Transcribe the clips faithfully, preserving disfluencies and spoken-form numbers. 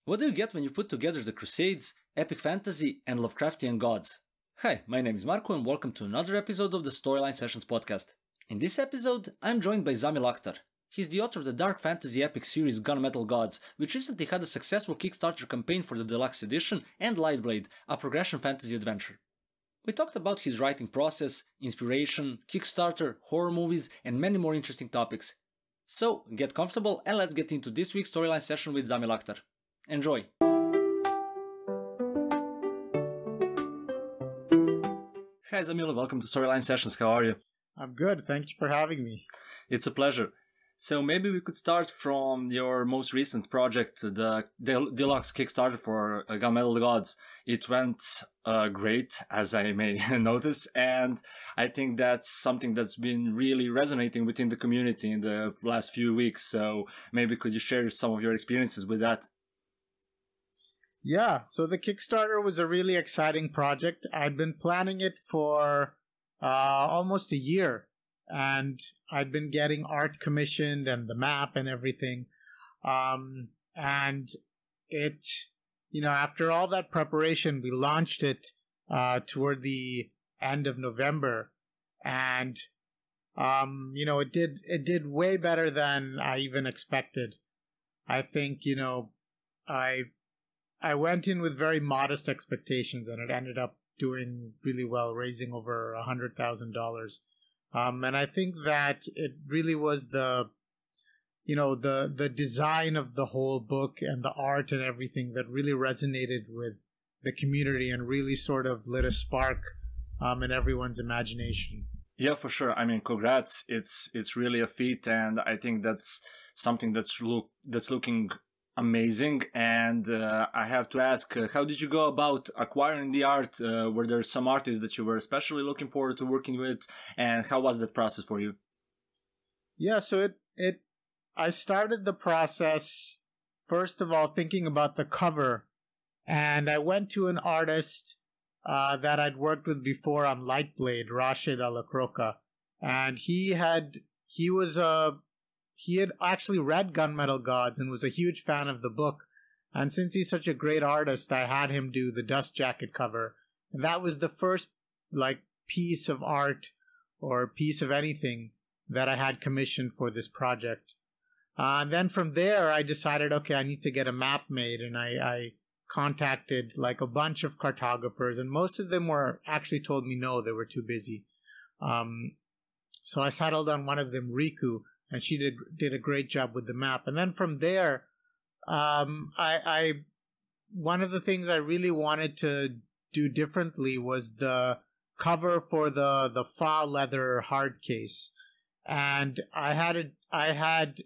What do you get when you put together the Crusades, epic fantasy, and Lovecraftian gods? Hi, my name is Marco and welcome to another episode of the Storyline Sessions podcast. In this episode, I'm joined by Zamil Akhtar. He's the author of the dark fantasy epic series Gunmetal Gods, which recently had a successful Kickstarter campaign for the Deluxe Edition, and Lightblade, a progression fantasy adventure. We talked about his writing process, inspiration, Kickstarter, horror movies, and many more interesting topics. So, get comfortable and let's get into this week's Storyline Session with Zamil Akhtar. Enjoy! Hi Zamil, welcome to Storyline Sessions, how are you? I'm good, thank you for having me. It's a pleasure. So maybe we could start from your most recent project, the Del- Deluxe Kickstarter for uh, Gunmetal Gods. It went uh, great, as I may notice, and I think that's something that's been really resonating within the community in the last few weeks. So maybe could you share some of your experiences with that? Yeah, so the Kickstarter was a really exciting project. I'd been planning it for uh, almost a year, and I'd been getting art commissioned and the map and everything. Um, and it, you know, after all that preparation, we launched it uh, toward the end of November. And, um, you know, it did, it did way better than I even expected. I think, you know, I, I went in with very modest expectations and it ended up doing really well, raising over a hundred thousand dollars. Um, and I think that it really was the, you know, the the design of the whole book and the art and everything that really resonated with the community and really sort of lit a spark um, in everyone's imagination. Yeah, for sure. I mean, congrats. It's it's really a feat, and I think that's something that's look that's looking amazing. And uh, I have to ask, uh, how did you go about acquiring the art? Uh, were there some artists that you were especially looking forward to working with? And how was that process for you? Yeah, so it, it I started the process, first of all, thinking about the cover. And I went to an artist uh, that I'd worked with before on Lightblade, Rashid Alacroca. And he had, he was a, He had actually read Gunmetal Gods and was a huge fan of the book. And since he's such a great artist, I had him do the dust jacket cover. And that was the first, like, piece of art or piece of anything that I had commissioned for this project. Uh, and then from there, I decided, okay, I need to get a map made. And I, I contacted, like, a bunch of cartographers. And most of them were actually told me no, they were too busy. Um, so I settled on one of them, Riku. And she did did a great job with the map. And then from there, um, I, I one of the things I really wanted to do differently was the cover for the the Fa leather hard case. And I had a, I had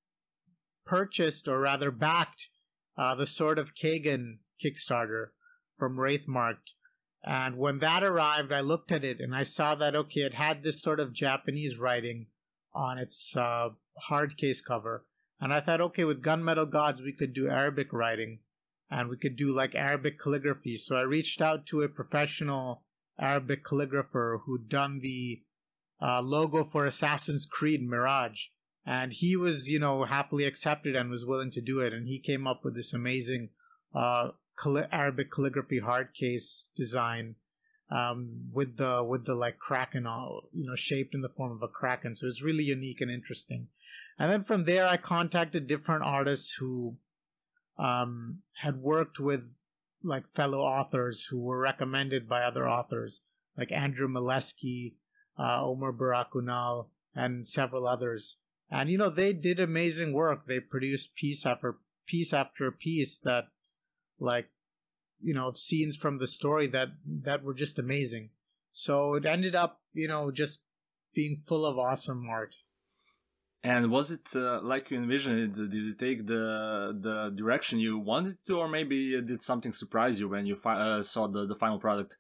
purchased, or rather backed, uh, the Sword of Kagan Kickstarter from Wraithmarked. And when that arrived, I looked at it and I saw that, okay, it had this sort of Japanese writing on its uh, hard case cover. And I thought, okay, with Gunmetal Gods, we could do Arabic writing and we could do like Arabic calligraphy. So I reached out to a professional Arabic calligrapher who'd done the uh, logo for Assassin's Creed Mirage. And he was, you know, happily accepted and was willing to do it. And he came up with this amazing uh, calli- Arabic calligraphy hard case design. Um, with the with the like kraken, all you know, shaped in the form of a kraken, so it's really unique and interesting. And then from there, I contacted different artists who um, had worked with like fellow authors who were recommended by other authors, like Andrew Molesky, uh, Omar Barakunal, and several others. And you know, they did amazing work. They produced piece after piece after piece that, like, you know, scenes from the story that that were just amazing. So it ended up, you know, just being full of awesome art. And was it uh, like you envisioned it? Did it take the the direction you wanted to, or maybe did something surprise you when you fi- uh, saw the, the final product?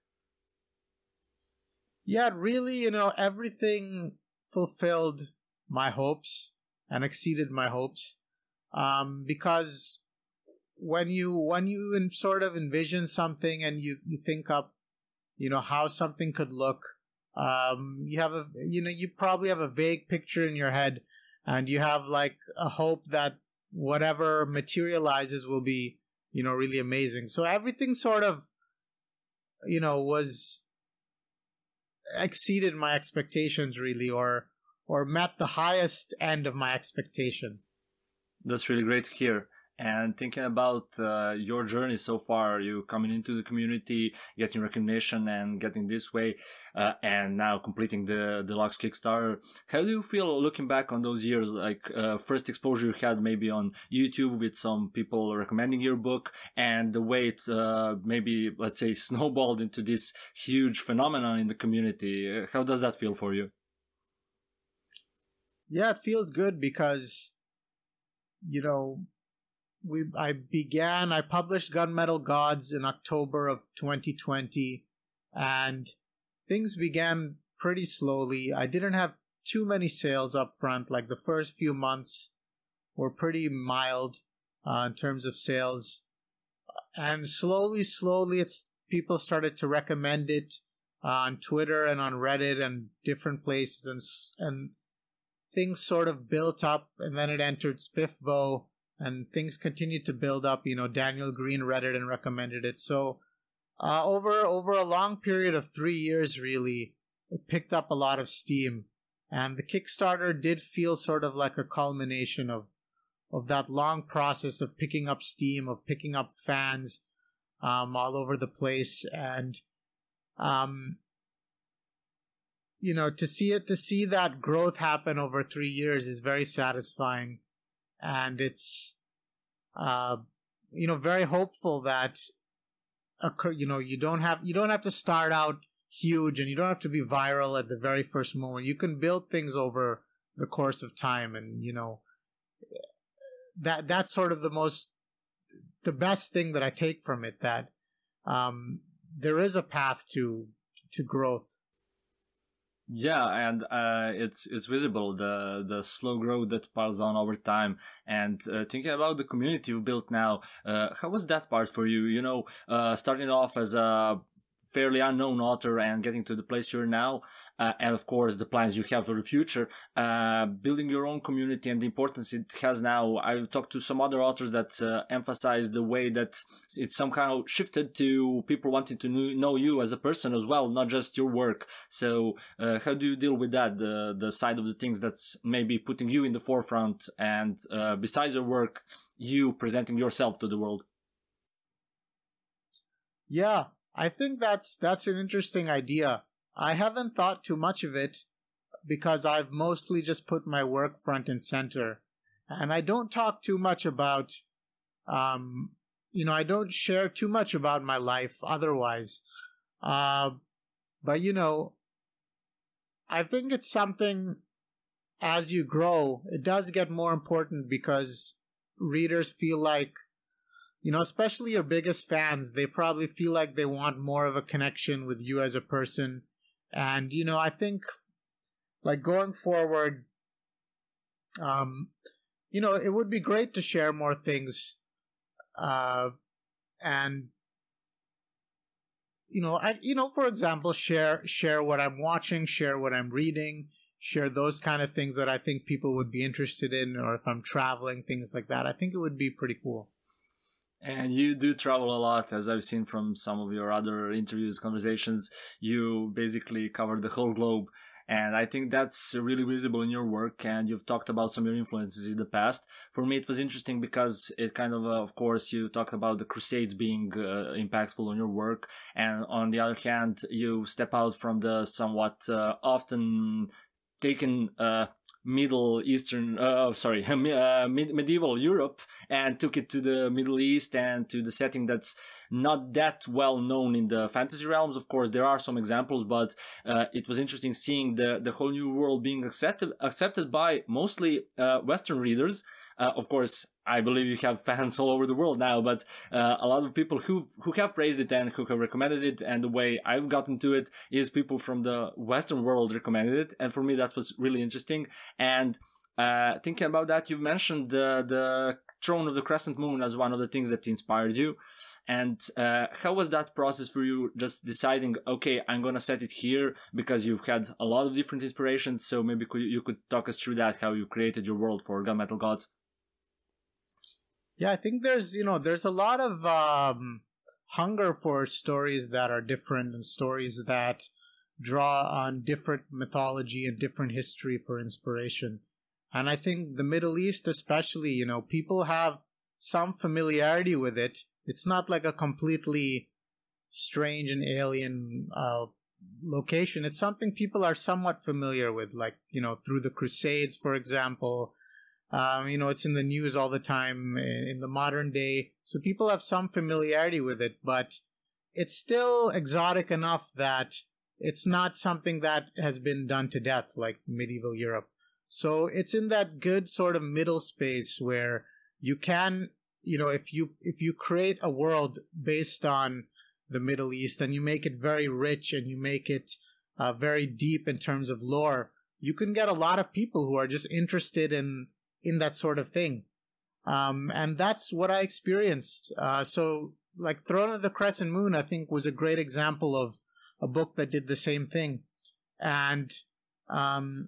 Yeah, really, you know, everything fulfilled my hopes and exceeded my hopes. Um, because when you when you in sort of envision something and you, you think up, you know, how something could look, um, you have a you know you probably have a vague picture in your head, and you have like a hope that whatever materializes will be you know, really amazing. So everything sort of, you know, was exceeded my expectations really, or or met the highest end of my expectation. That's really great to hear. And thinking about uh, your journey so far, you coming into the community, getting recognition and getting this way, uh, and now completing the Deluxe Kickstarter. How do you feel looking back on those years, like uh, first exposure you had maybe on YouTube with some people recommending your book, and the way it uh, maybe, let's say, snowballed into this huge phenomenon in the community? How does that feel for you? Yeah, it feels good because, you know, we I began I published Gunmetal Gods in October of twenty twenty, and things began pretty slowly. I didn't have too many sales up front. Like the first few months were pretty mild uh, in terms of sales, and slowly, slowly, it's people started to recommend it uh, on Twitter and on Reddit and different places, and and things sort of built up, and then it entered Spiffbo. And things continued to build up. You know, Daniel Green read it and recommended it. So uh, over over a long period of three years, really, it picked up a lot of steam. And the Kickstarter did feel sort of like a culmination of of that long process of picking up steam, of picking up fans um, all over the place. And um, you know, to see it, to see that growth happen over three years is very satisfying. And it's, uh, you know, very hopeful that, occur, you know, you don't have you don't have to start out huge, and you don't have to be viral at the very first moment. You can build things over the course of time, and you know, that that's sort of the most, the best thing that I take from it. That um, there is a path to to growth. Yeah, and uh, it's it's visible, the the slow growth that piles on over time. And uh, thinking about the community you built now, uh, how was that part for you? You know, uh, starting off as a fairly unknown author and getting to the place you're now, uh, and of course the plans you have for the future, uh, building your own community and the importance it has now. I've talked to some other authors that uh, emphasize the way that it's somehow shifted to people wanting to know you as a person as well, not just your work. So uh, how do you deal with that, the the side of the things that's maybe putting you in the forefront, and uh, besides your work, you presenting yourself to the world? Yeah, I think that's that's an interesting idea. I haven't thought too much of it because I've mostly just put my work front and center. And I don't talk too much about, um, you know, I don't share too much about my life otherwise. Uh, but, you know, I think it's something, as you grow, it does get more important because readers feel like, you know, especially your biggest fans, they probably feel like they want more of a connection with you as a person. And, you know, I think, like, going forward, um, you know, it would be great to share more things. Uh, and, you know, I, you know, for example, share, share what I'm watching, share what I'm reading, share those kind of things that I think people would be interested in, or if I'm traveling, things like that. I think it would be pretty cool. And you do travel a lot, as I've seen from some of your other interviews, conversations. You basically cover the whole globe. And I think that's really visible in your work. And you've talked about some of your influences in the past. For me, it was interesting because it kind of, uh, of course, you talked about the Crusades being uh, impactful on your work. And on the other hand, you step out from the somewhat uh, often taken uh, Middle Eastern, uh, sorry, uh, med- medieval Europe, and took it to the Middle East and to the setting that's not that well known in the fantasy realms. Of course, there are some examples, but uh, it was interesting seeing the, the whole new world being accepted accepted by mostly uh, Western readers. Uh, of course, I believe you have fans all over the world now, but uh, a lot of people who who have praised it and who have recommended it, and the way I've gotten to it is people from the Western world recommended it, and for me that was really interesting. And uh, thinking about that, you mentioned the the Throne of the Crescent Moon as one of the things that inspired you. And uh, how was that process for you, just deciding, okay, I'm going to set it here, because you've had a lot of different inspirations, so maybe could, you could talk us through that, how you created your world for Gunmetal Gods? Yeah, I think there's, you know, there's a lot of um, hunger for stories that are different and stories that draw on different mythology and different history for inspiration. And I think the Middle East, especially, you know, people have some familiarity with it. It's not like a completely strange and alien uh, location. It's something people are somewhat familiar with, like, you know, through the Crusades, for example. Um, you know, it's in the news all the time in the modern day. So people have some familiarity with it, but it's still exotic enough that it's not something that has been done to death like medieval Europe. So it's in that good sort of middle space where you can, you know, if you if you create a world based on the Middle East and you make it very rich and you make it uh, very deep in terms of lore, you can get a lot of people who are just interested in in that sort of thing. Um, and that's what I experienced. Uh, so like Throne of the Crescent Moon, I think, was a great example of a book that did the same thing. And, um,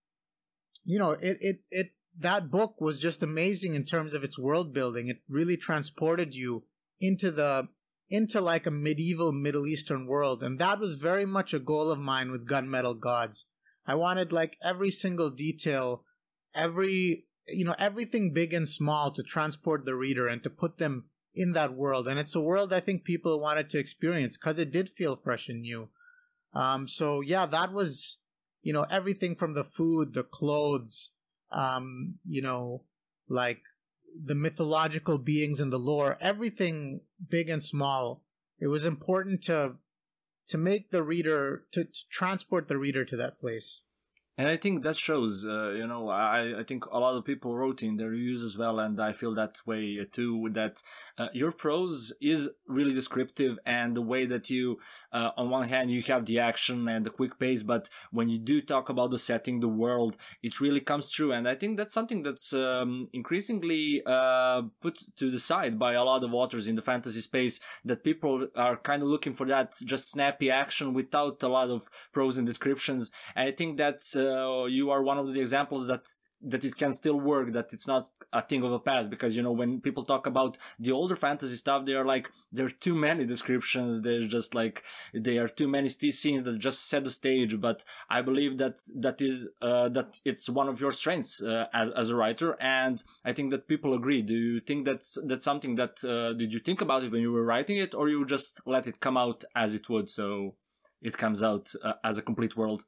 you know, it, it, it, that book was just amazing in terms of its world building. It really transported you into the, into like a medieval Middle Eastern world. And that was very much a goal of mine with Gunmetal Gods. I wanted like every single detail, every, you know, everything big and small to transport the reader and to put them in that world. And it's a world I think people wanted to experience because it did feel fresh and new. Um, so yeah, that was, you know, everything from the food, the clothes, um, you know, like the mythological beings and the lore, everything big and small. It was important to to make the reader, to, to transport the reader to that place. And I think that shows, uh, you know, I, I think a lot of people wrote in their reviews as well, and I feel that way too, that uh, your prose is really descriptive, and the way that you, uh, on one hand, you have the action and the quick pace, but when you do talk about the setting, the world, it really comes true. And I think that's something that's um, increasingly uh, put to the side by a lot of authors in the fantasy space, that people are kind of looking for that just snappy action without a lot of prose and descriptions. And I think that's uh, Uh, you are one of the examples that that it can still work, that it's not a thing of the past. Because, you know, when people talk about the older fantasy stuff, they are like, there are too many descriptions, there's just like, there are too many st- scenes that just set the stage. But I believe that that is uh, that it's one of your strengths uh, as, as a writer, and I think that people agree. Do you think that's that's something that uh, did you think about it when you were writing it, or you just let it come out as it would, so it comes out uh, as a complete world?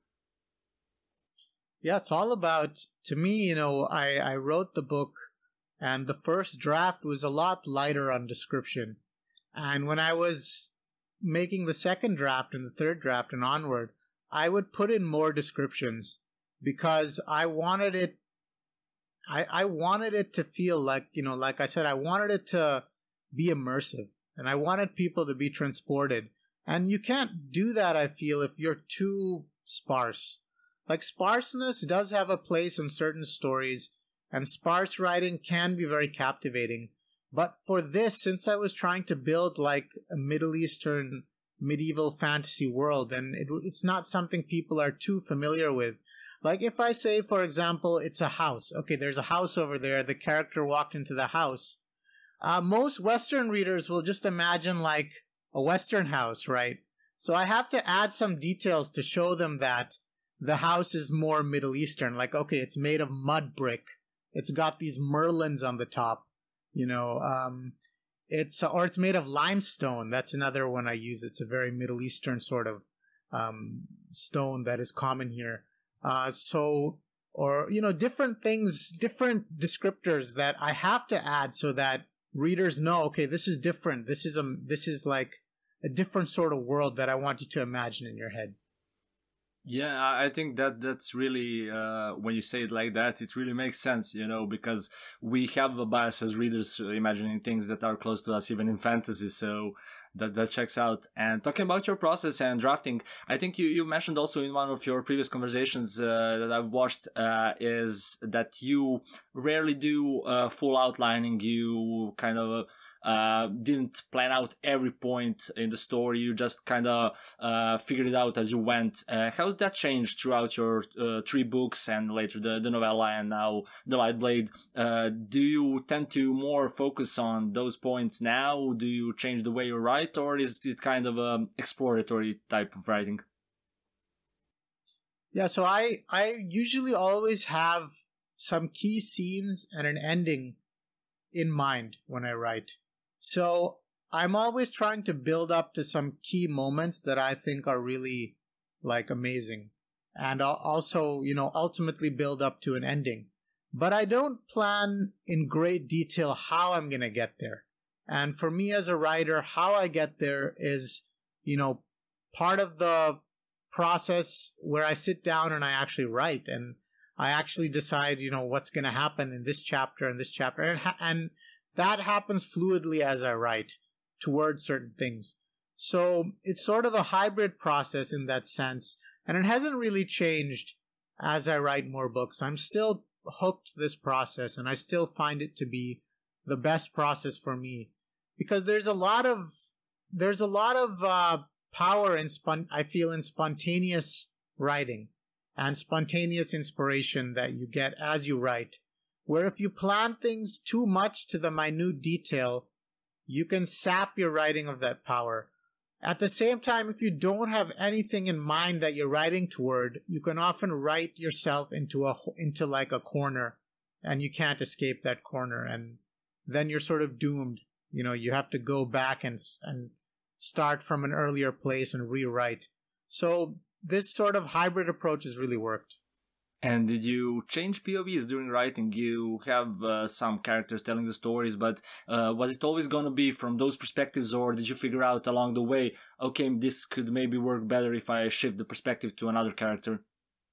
Yeah, it's all about, to me, you know, I, I wrote the book and the first draft was a lot lighter on description. And when I was making the second draft and the third draft and onward, I would put in more descriptions because I wanted it, I, I wanted it to feel like, you know, like I said, I wanted it to be immersive and I wanted people to be transported. And you can't do that, I feel, if you're too sparse. Like, sparseness does have a place in certain stories, and sparse writing can be very captivating. But for this, since I was trying to build like a Middle Eastern medieval fantasy world, and it, it's not something people are too familiar with. Like if I say, for example, it's a house. Okay, there's a house over there. The character walked into the house. Uh, most Western readers will just imagine like a Western house, right? So I have to add some details to show them that the house is more Middle Eastern. Like, okay, it's made of mud brick. It's got these merlins on the top, you know. Um, it's or it's made of limestone. That's another one I use. It's a very Middle Eastern sort of um, stone that is common here. Uh, so, or you know, different things, different descriptors that I have to add so that readers know, okay, this is different. This is a this is like a different sort of world that I want you to imagine in your head. Yeah, I think that that's really, uh, when you say it like that, it really makes sense, you know, because we have a bias as readers imagining things that are close to us, even in fantasy. So that, that checks out. And talking about your process and drafting, I think you, you mentioned also in one of your previous conversations uh, that I've watched uh, is that you rarely do uh, full outlining. You kind of uh, didn't plan out every point in the story. You just kind of uh, figured it out as you went. Uh, how's that changed throughout your uh, three books and later the, the novella and now the Lightblade? Uh, do you tend to more focus on those points now? Do you change the way you write, or is it kind of an exploratory type of writing? Yeah, so I, I usually always have some key scenes and an ending in mind when I write. So I'm always trying to build up to some key moments that I think are really like amazing. And I'll also, you know, ultimately build up to an ending. But I don't plan in great detail how I'm going to get there. And for me as a writer, how I get there is, you know, part of the process where I sit down and I actually write, and I actually decide, you know, what's going to happen in this chapter and this chapter, and ha- and that happens fluidly as I write towards certain things. So it's sort of a hybrid process in that sense, and it hasn't really changed as I write more books. I'm still hooked to this process, and I still find it to be the best process for me, because there's a lot of there's a lot of uh, power in spon- I feel in spontaneous writing and spontaneous inspiration that you get as you write, where if you plan things too much to the minute detail, you can sap your writing of that power. At the same time, if you don't have anything in mind that you're writing toward, you can often write yourself into a into like a corner, and you can't escape that corner, and then you're sort of doomed. You know, you have to go back and and start from an earlier place and rewrite. So this sort of hybrid approach has really worked. And did you change P O Vs during writing? You have uh, some characters telling the stories, but uh, was it always going to be from those perspectives, or did you figure out along the way, okay, this could maybe work better if I shift the perspective to another character?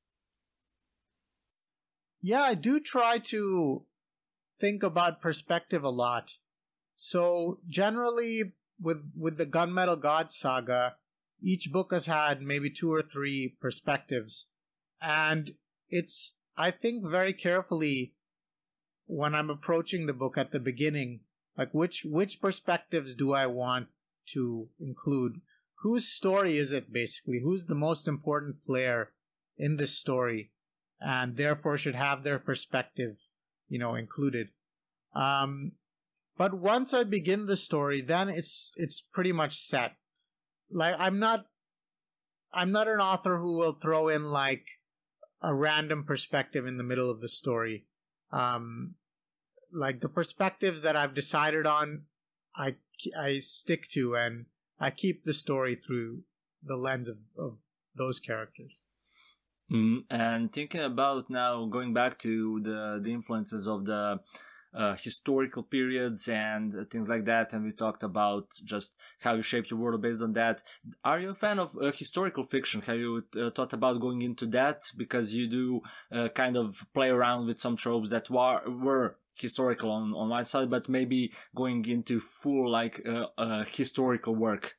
Yeah, I do try to think about perspective a lot. So generally, with with the Gunmetal God saga, each book has had maybe two or three perspectives, and it's, I think very carefully when I'm approaching the book at the beginning, like which which perspectives do I want to include? Whose story is it basically? Who's the most important player in this story, and therefore should have their perspective, you know, included. Um, but once I begin the story, then it's it's pretty much set. Like I'm not I'm not an author who will throw in like a random perspective in the middle of the story. Um, like the perspectives that I've decided on, I I stick to, and I keep the story through the lens of, of those characters. Mm, and thinking about now, going back to the the influences of the uh, historical periods and things like that, and we talked about just how you shaped your world based on that. Are you a fan of uh, historical fiction? Have you uh, thought about going into that? Because you do uh, kind of play around with some tropes that were, were historical on, on one side, but maybe going into full like uh, uh, historical work.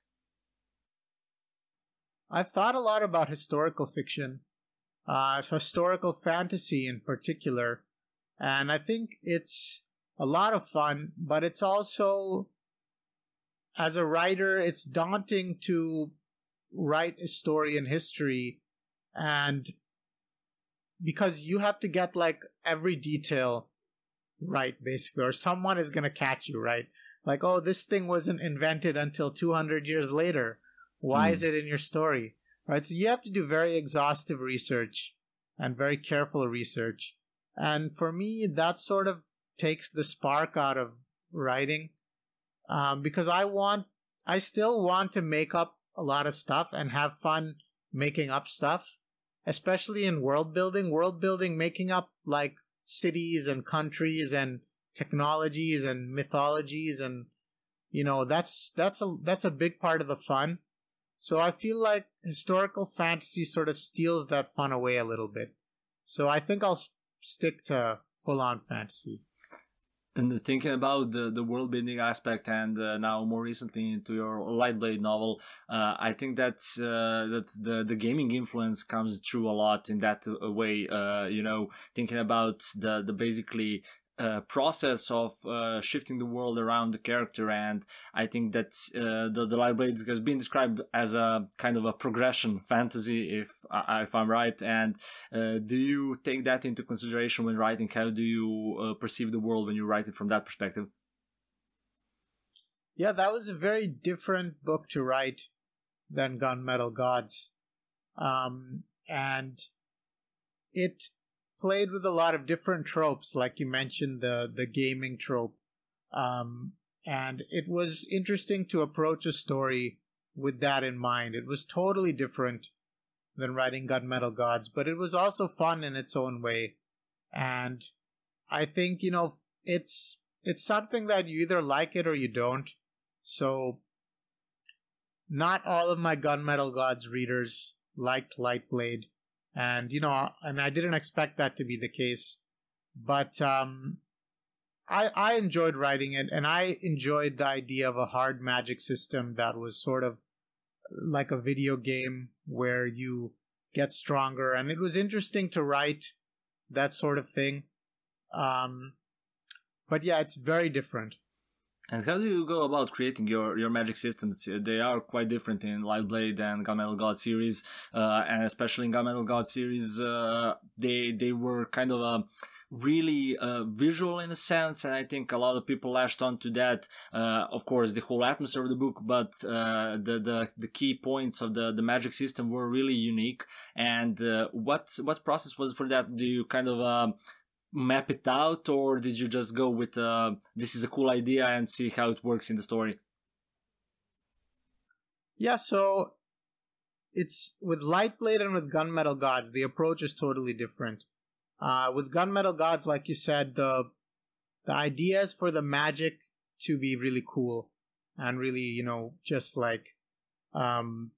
I've thought a lot about historical fiction, uh, historical fantasy in particular, and I think it's a lot of fun, but it's also, as a writer, it's daunting to write a story in history, and because you have to get like every detail right, basically, or someone is going to catch you, right? Like, oh, this thing wasn't invented until two hundred years later. Why mm. is it in your story? Right? So you have to do very exhaustive research and very careful research. And for me, that sort of takes the spark out of writing, um, because I want, I still want to make up a lot of stuff and have fun making up stuff, especially in world building. World building, making up like cities and countries and technologies and mythologies, and you know that's that's a that's a big part of the fun. So I feel like historical fantasy sort of steals that fun away a little bit. So I think I'll stick to full-on fantasy. And thinking about the, the world building aspect, and uh, now more recently into your Lightblade novel, uh, I think that's uh, that the the gaming influence comes through a lot in that way. Uh, you know, thinking about the the basically uh, process of uh, shifting the world around the character, and I think that uh, the the Lightblade has been described as a kind of a progression fantasy, if I, if I'm right. And uh, do you take that into consideration when writing? How do you uh, perceive the world when you write it from that perspective? Yeah, that was a very different book to write than Gunmetal Gods, um, and it played with a lot of different tropes, like you mentioned, the the gaming trope. Um, and it was interesting to approach a story with that in mind. It was totally different than writing Gunmetal Gods, but it was also fun in its own way. And I think, you know, it's it's something that you either like it or you don't. So not all of my Gunmetal Gods readers liked Lightblade. And, you know, and I didn't expect that to be the case. But um, I, I enjoyed writing it, and I enjoyed the idea of a hard magic system that was sort of like a video game where you get stronger. And it was interesting to write that sort of thing. Um, but yeah, it's very different. And how do you go about creating your, your magic systems? They are quite different in Lightblade and Gunmetal God series, uh, and especially in Gunmetal God series, uh, they they were kind of a really uh, visual in a sense, and I think a lot of people latched onto that. Uh, of course, the whole atmosphere of the book, but uh, the, the the key points of the, the magic system were really unique. And uh, what what process was for that? Do you kind of uh, map it out, or did you just go with uh, this is a cool idea and see how it works in the story? Yeah, so it's with Lightblade and with Gunmetal Gods, the approach is totally different. Uh, with Gunmetal Gods, like you said, the the idea is for the magic to be really cool and really, you know, just like, um,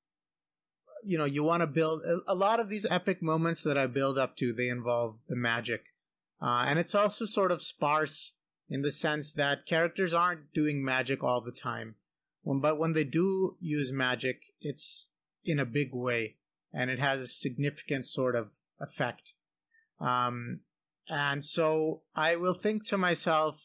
you know, you want to build a, a lot of these epic moments that I build up to. They involve the magic. Uh, and it's also sort of sparse in the sense that characters aren't doing magic all the time. When, but when they do use magic, it's in a big way, and it has a significant sort of effect. Um, and so I will think to myself,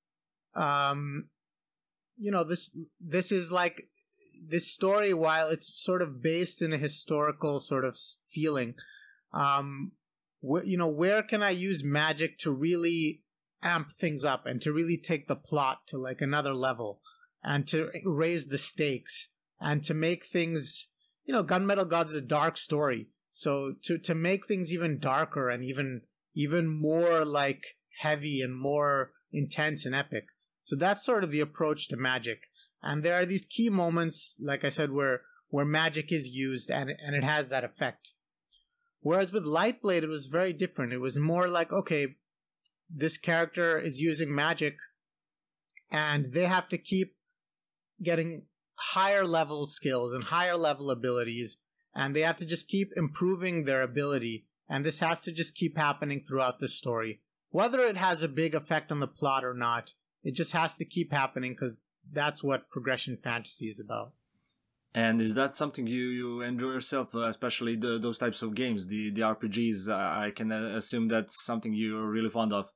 um, you know, this this is like this story, while it's sort of based in a historical sort of feeling. Um, Where, you know, where can I use magic to really amp things up and to really take the plot to like another level and to raise the stakes and to make things, you know, Gunmetal Gods is a dark story. So to, to make things even darker and even, even more like heavy and more intense and epic. So that's sort of the approach to magic. And there are these key moments, like I said, where, where magic is used and, and it has that effect. Whereas with Lightblade, it was very different. It was more like, okay, this character is using magic, and they have to keep getting higher level skills and higher level abilities, and they have to just keep improving their ability, and this has to just keep happening throughout the story. Whether it has a big effect on the plot or not, it just has to keep happening because that's what progression fantasy is about. And is that something you, you enjoy yourself, uh, especially the, those types of games, the, the R P Gs? Uh, I can uh, assume that's something you're really fond of.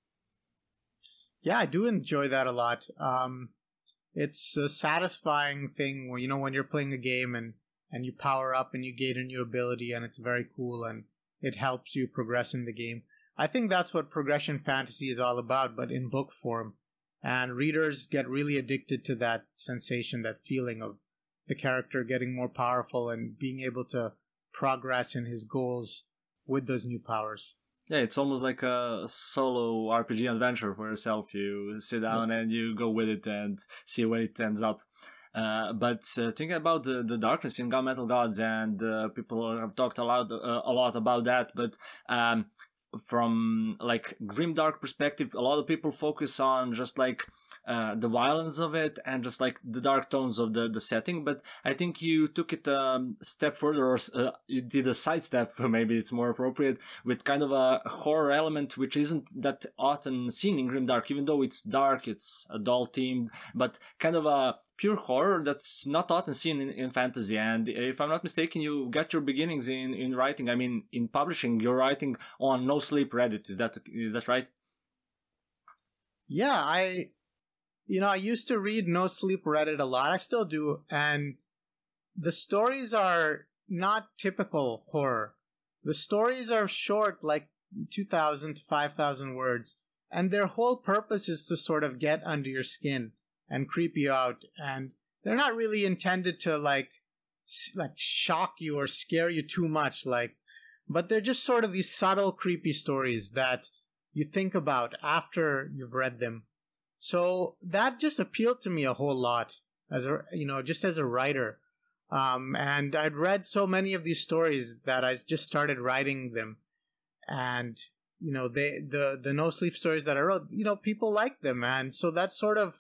Yeah, I do enjoy that a lot. Um, it's a satisfying thing when, you know, when you're playing a game and, and you power up and you gain a new ability, and it's very cool and it helps you progress in the game. I think that's what progression fantasy is all about, but in book form. And readers get really addicted to that sensation, that feeling of the character getting more powerful and being able to progress in his goals with those new powers. Yeah, it's almost like a solo R P G adventure for yourself. You sit down yeah. and you go with it and see where it ends up. Uh, but uh, thinking about the, the darkness in Gunmetal Gods, and uh, people have talked a lot, uh, a lot about that, but um, from like grimdark perspective, a lot of people focus on just like uh, the violence of it and just like the dark tones of the, the setting. But I think you took it a um, step further, or uh, you did a sidestep, maybe it's more appropriate, with kind of a horror element which isn't that often seen in grimdark, even though it's dark, it's adult themed, but kind of a pure horror that's not often seen in, in fantasy. And if I'm not mistaken, you got your beginnings in, in writing, I mean in publishing, you're writing on No Sleep Reddit, is that is that right? Yeah, I, you know, I used to read No Sleep Reddit a lot. I still do. And the stories are not typical horror. The stories are short, like two thousand to five thousand words. And their whole purpose is to sort of get under your skin and creep you out. And they're not really intended to like, like shock you or scare you too much. Like, but they're just sort of these subtle, creepy stories that you think about after you've read them. So that just appealed to me a whole lot as a, you know, just as a writer. Um, and I'd read so many of these stories that I just started writing them. And, you know, they, the, the no sleep stories that I wrote, you know, people liked them. And so that sort of,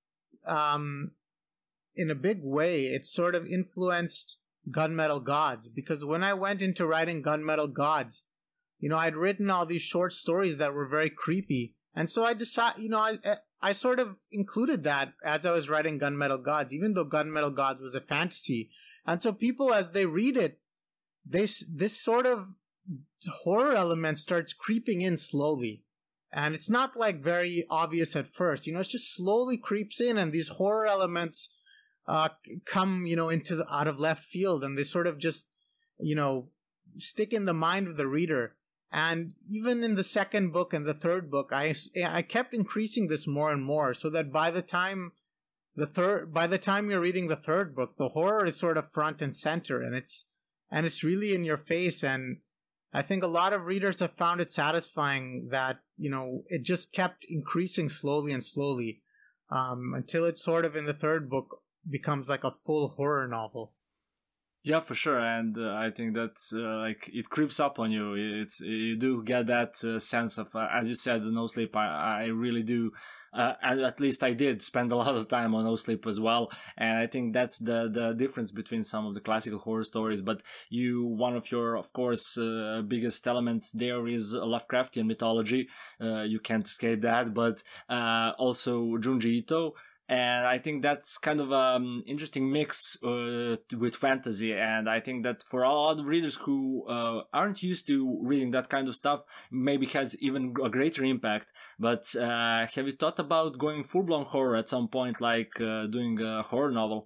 um, in a big way, it sort of influenced Gunmetal Gods, because when I went into writing Gunmetal Gods, you know, I'd written all these short stories that were very creepy. And so I decided, you know, I, I sort of included that as I was writing Gunmetal Gods, even though Gunmetal Gods was a fantasy. And so people, as they read it, they, this sort of horror element starts creeping in slowly. And it's not like very obvious at first, you know, it's just slowly creeps in, and these horror elements uh, come, you know, into the, out of left field, and they sort of just, you know, stick in the mind of the reader. And even in the second book and the third book, I, I kept increasing this more and more, so that by the time the third, by the time you're reading the third book, the horror is sort of front and center, and it's, and it's really in your face. And I think a lot of readers have found it satisfying that, you know, it just kept increasing slowly and slowly, um, until it sort of in the third book becomes like a full horror novel. Yeah, for sure, and uh, I think that uh, like it creeps up on you. It's you do get that uh, sense of, uh, as you said, No Sleep. I I really do. Uh, at least I did spend a lot of time on No Sleep as well, and I think that's the the difference between some of the classical horror stories. But you, one of your, of course, uh, biggest elements there is Lovecraftian mythology. Uh, you can't escape that, but uh, also Junji Ito. And I think that's kind of an um, interesting mix uh, with fantasy. And I think that for a lot of readers who uh, aren't used to reading that kind of stuff, maybe has even a greater impact. But uh, have you thought about going full-blown horror at some point, like uh, doing a horror novel?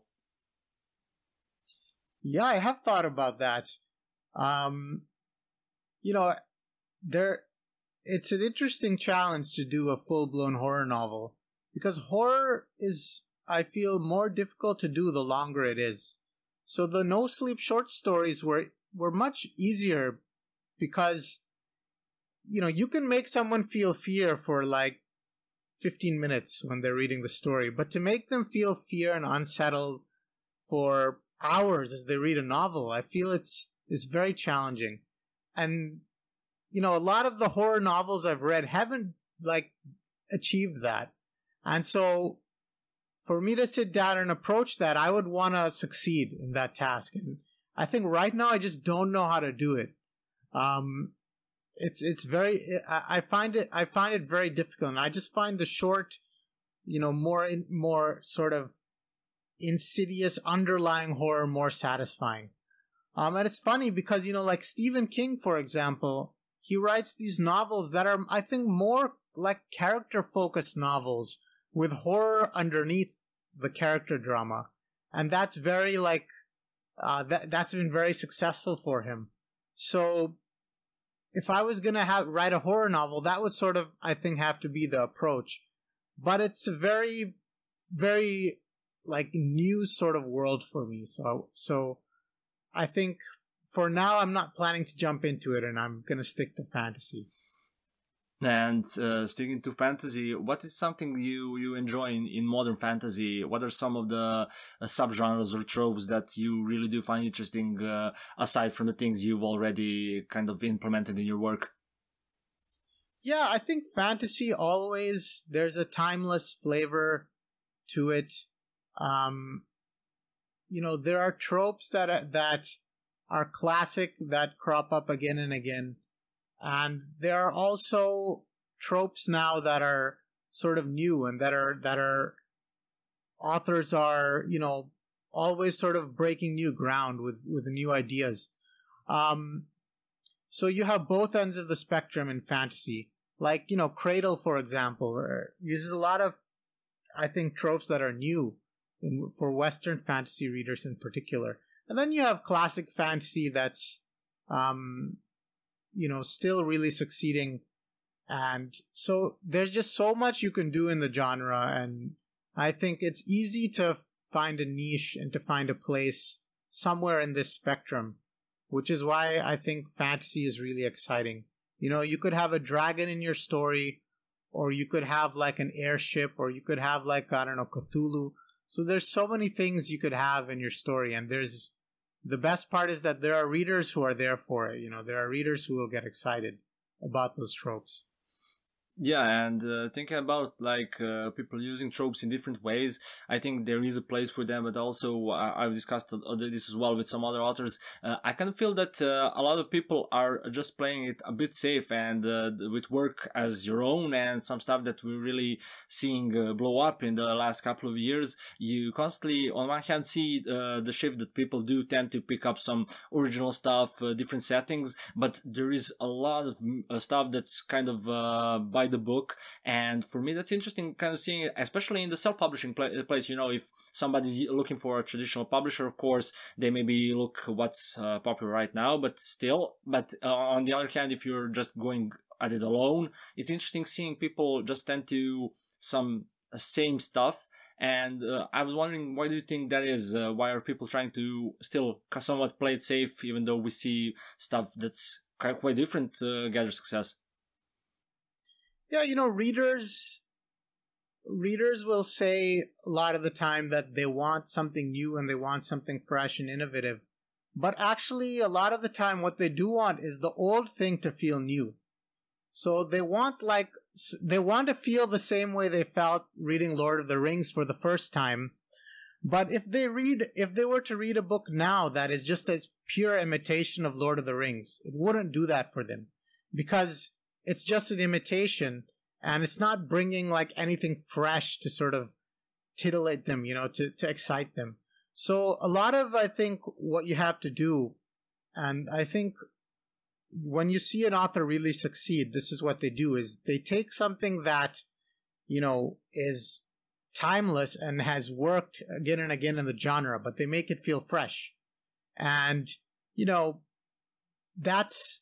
Yeah, I have thought about that. Um, you know, there, it's an interesting challenge to do a full-blown horror novel. Because horror is, I feel, more difficult to do the longer it is. So the No Sleep short stories were, were much easier because, you know, you can make someone feel fear for like fifteen minutes when they're reading the story. But to make them feel fear and unsettled for hours as they read a novel, I feel it's, it's very challenging. And, you know, a lot of the horror novels I've read haven't, like, achieved that. And so for me to sit down and approach that, I would want to succeed in that task. And I think right now I just don't know how to do it. Um, it's it's very, I, I find it I find it very difficult. And I just find the short, you know, more more sort of insidious underlying horror more satisfying. Um, and it's funny because, you know, like Stephen King, for example, he writes these novels that are, I think, more like character-focused novels, with horror underneath the character drama. And that's very like, uh, that, that's been very successful for him. So if I was going to have write a horror novel, that would sort of, I think, have to be the approach. But it's a very, very like new sort of world for me. So, so I think for now, I'm not planning to jump into it, and I'm going to stick to fantasy. And uh, sticking to fantasy, what is something you, you enjoy in, in modern fantasy? What are some of the uh, subgenres or tropes that you really do find interesting, uh, aside from the things you've already kind of implemented in your work? Yeah, I think fantasy always, there's a timeless flavor to it. Um, you know, there are tropes that are, that are classic that crop up again and again. And there are also tropes now that are sort of new and that are that are authors are, you know, always sort of breaking new ground with, with new ideas. Um, so you have both ends of the spectrum in fantasy. Like, you know, Cradle, for example, uh, uses a lot of, I think, tropes that are new in, for Western fantasy readers in particular. And then you have classic fantasy that's, um, you know, still really succeeding. And so there's just so much you can do in the genre. And I think it's easy to find a niche and to find a place somewhere in this spectrum, which is why I think fantasy is really exciting. You know, you could have a dragon in your story, or you could have like an airship, or you could have like, I don't know, Cthulhu. So there's so many things you could have in your story. And there's, the best part is that there are readers who are there for it. You know, there are readers who will get excited about those tropes. Yeah, and uh, thinking about like uh, people using tropes in different ways, I think there is a place for them. But also, uh, I've discussed this as well with some other authors. Uh, I kind of feel that uh, a lot of people are just playing it a bit safe and uh, with work as your own and some stuff that we're really seeing uh, blow up in the last couple of years. You constantly, on one hand, see uh, the shift that people do tend to pick up some original stuff, uh, different settings, but there is a lot of uh, stuff that's kind of uh, by the book. And for me, that's interesting kind of seeing it, especially in the self-publishing pl- place. You know, if somebody's looking for a traditional publisher, of course, they maybe look what's uh, popular right now, but still, but uh, on the other hand, if you're just going at it alone, it's interesting seeing people just tend to some uh, same stuff. And uh, I was wondering, why do you think that is? Uh, why are people trying to still somewhat play it safe, even though we see stuff that's quite, quite different uh, gather success? Yeah, you know, readers readers will say a lot of the time that they want something new and they want something fresh and innovative. But actually, a lot of the time, what they do want is the old thing to feel new. So they want like they want to feel the same way they felt reading Lord of the Rings for the first time. But if they read, if they were to read a book now that is just a pure imitation of Lord of the Rings, it wouldn't do that for them, because it's just an imitation, and it's not bringing like anything fresh to sort of titillate them, you know, to, to excite them. So a lot of, I think, what you have to do, and I think when you see an author really succeed, this is what they do, is they take something that, you know, is timeless and has worked again and again in the genre, but they make it feel fresh. And, you know, that's,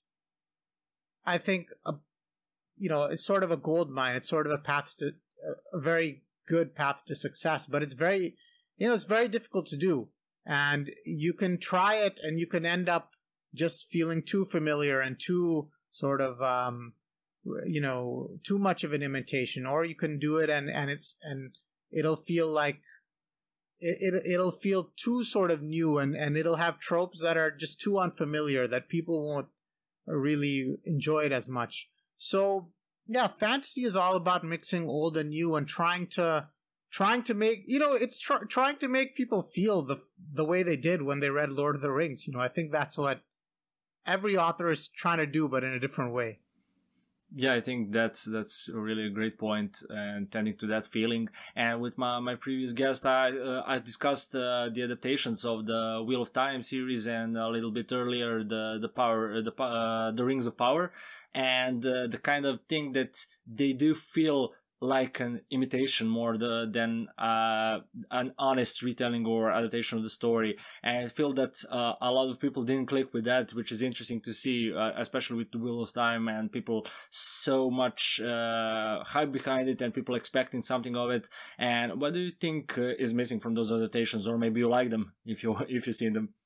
I think, a you know, it's sort of a gold mine. It's sort of a path to a very good path to success, but it's very, you know, it's very difficult to do. And you can try it and you can end up just feeling too familiar and too sort of, um, you know, too much of an imitation, or you can do it and, and it's, and it'll feel like it, it, it'll feel too sort of new, and, and it'll have tropes that are just too unfamiliar that people won't really enjoy it as much. So, yeah, fantasy is all about mixing old and new and trying to trying to make, you know, it's tr- trying to make people feel the the way they did when they read Lord of the Rings. You know, I think that's what every author is trying to do, but in a different way. Yeah, I think that's that's really a great point, and tending to that feeling. And with my, my previous guest, I uh, I discussed uh, the adaptations of the Wheel of Time series, and a little bit earlier the the power the uh, the Rings of Power, and uh, the kind of thing that they do feel like an imitation more the, than uh, an honest retelling or adaptation of the story. And I feel that uh, a lot of people didn't click with that, which is interesting to see, uh, especially with the Wheel of Time and people so much uh, hype behind it and people expecting something of it. And what do you think uh, is missing from those adaptations, or maybe you like them if you if you've seen them?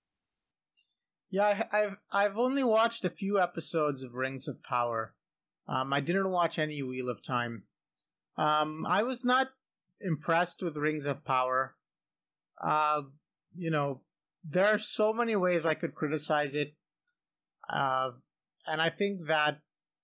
Yeah, I've I've only watched a few episodes of Rings of Power. Um, I didn't watch any Wheel of Time. Um, I was not impressed with Rings of Power. Uh, you know, there are so many ways I could criticize it. Uh, and I think that,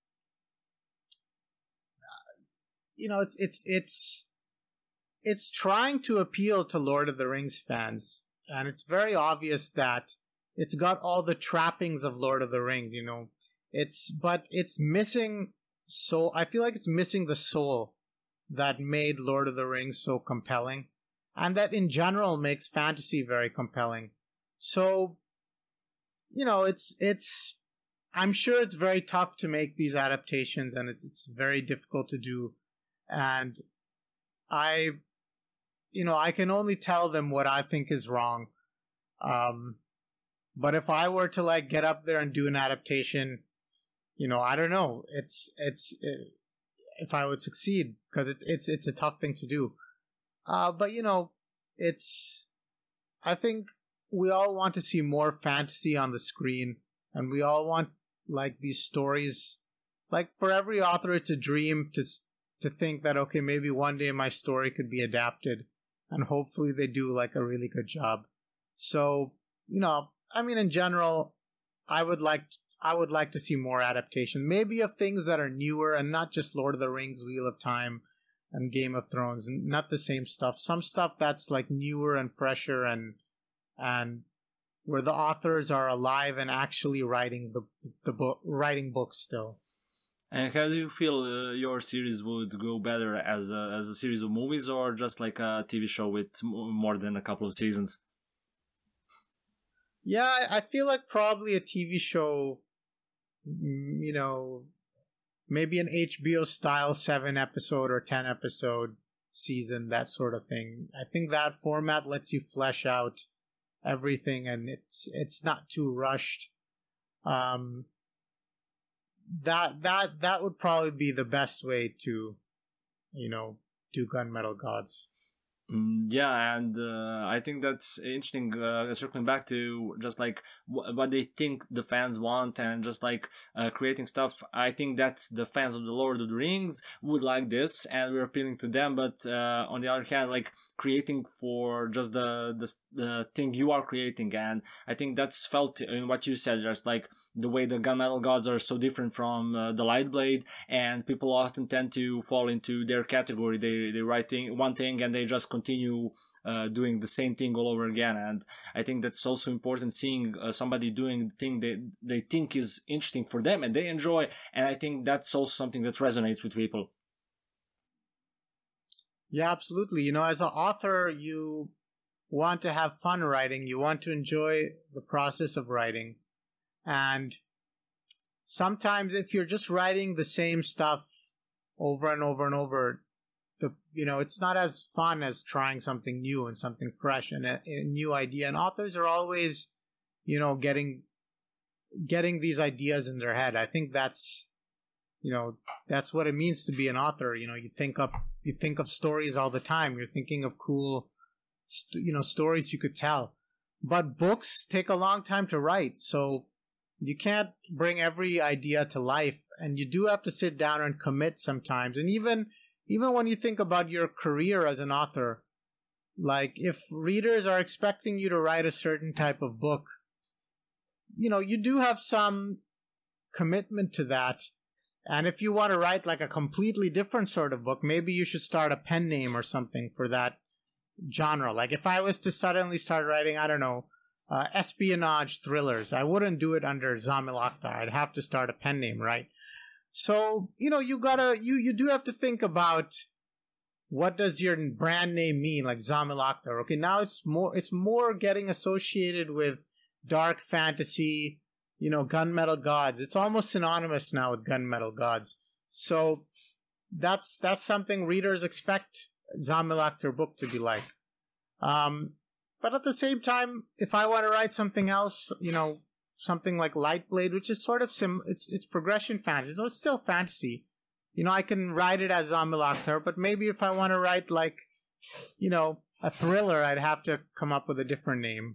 you know, it's, it's, it's, it's trying to appeal to Lord of the Rings fans. And it's very obvious that it's got all the trappings of Lord of the Rings, you know, it's, but it's missing. So I feel like it's missing the soul that made Lord of the Rings so compelling, and that in general makes fantasy very compelling. So, you know, it's, it's, I'm sure it's very tough to make these adaptations, and it's it's very difficult to do. And I, you know, I can only tell them what I think is wrong. Um, but if I were to like get up there and do an adaptation, you know, I don't know. It's it's it, if I would succeed, because it's it's it's a tough thing to do. Uh, but you know, it's. I think we all want to see more fantasy on the screen, and we all want like these stories. Like for every author, it's a dream to to think that okay, maybe one day my story could be adapted, and hopefully they do like a really good job. So you know, I mean, in general, I would like I would like to see more adaptation, maybe of things that are newer and not just Lord of the Rings, Wheel of Time, and Game of Thrones, and not the same stuff. Some stuff that's like newer and fresher, and and where the authors are alive and actually writing the the book, writing books still. And how do you feel uh, your series would go better as a as a series of movies, or just like a T V show with more than a couple of seasons? Yeah, I feel like probably a T V show, you know, maybe an H B O style seven episode or ten episode season, that sort of thing. I think that format lets you flesh out everything, and it's it's not too rushed. Um, that that that would probably be the best way to, you know, do Gunmetal Gods. Mm, yeah, and uh, I think that's interesting. Uh, circling back to just like w- what they think the fans want, and just like uh, creating stuff. I think that the fans of the Lord of the Rings would like this, and we're appealing to them. But uh, on the other hand, like creating for just the, the the thing you are creating, and I think that's felt in what you said. Just like the way the Gunmetal Gods are so different from uh, the Lightblade, and people often tend to fall into their category. They they write thing, one thing and they just continue uh, doing the same thing all over again. And I think that's also important, seeing uh, somebody doing the thing they they think is interesting for them and they enjoy. And I think that's also something that resonates with people. Yeah, absolutely. You know, as an author, you want to have fun writing. You want to enjoy the process of writing. And sometimes if you're just writing the same stuff over and over and over, the you know, it's not as fun as trying something new and something fresh and a, a new idea. And authors are always, you know, getting getting these ideas in their head. I think that's, you know, that's what it means to be an author. You know, you think up you think of stories all the time. You're thinking of cool, you know, stories you could tell. But books take a long time to write, so you can't bring every idea to life, and you do have to sit down and commit sometimes. And even even when you think about your career as an author, like if readers are expecting you to write a certain type of book, you know, you do have some commitment to that. And if you want to write like a completely different sort of book, maybe you should start a pen name or something for that genre. Like if I was to suddenly start writing, I don't know, Uh, espionage thrillers, I wouldn't do it under Zamil Akhtar. I'd have to start a pen name, right? So, you know, you gotta, you, you do have to think about what does your brand name mean, like Zamil Akhtar. Okay, now it's more, it's more getting associated with dark fantasy, you know, Gunmetal Gods. It's almost synonymous now with Gunmetal Gods. So that's, that's something readers expect Zamil Akhtar book to be like. Um, But at the same time, if I want to write something else, you know, something like Lightblade, which is sort of sim, it's it's progression fantasy, so it's still fantasy. You know, I can write it as Zamil Akhtar, but maybe if I want to write like, you know, a thriller, I'd have to come up with a different name.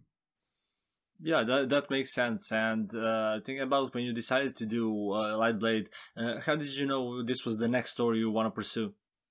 Yeah, that that makes sense. And uh, thinking about when you decided to do uh, Lightblade, uh, how did you know this was the next story you want to pursue?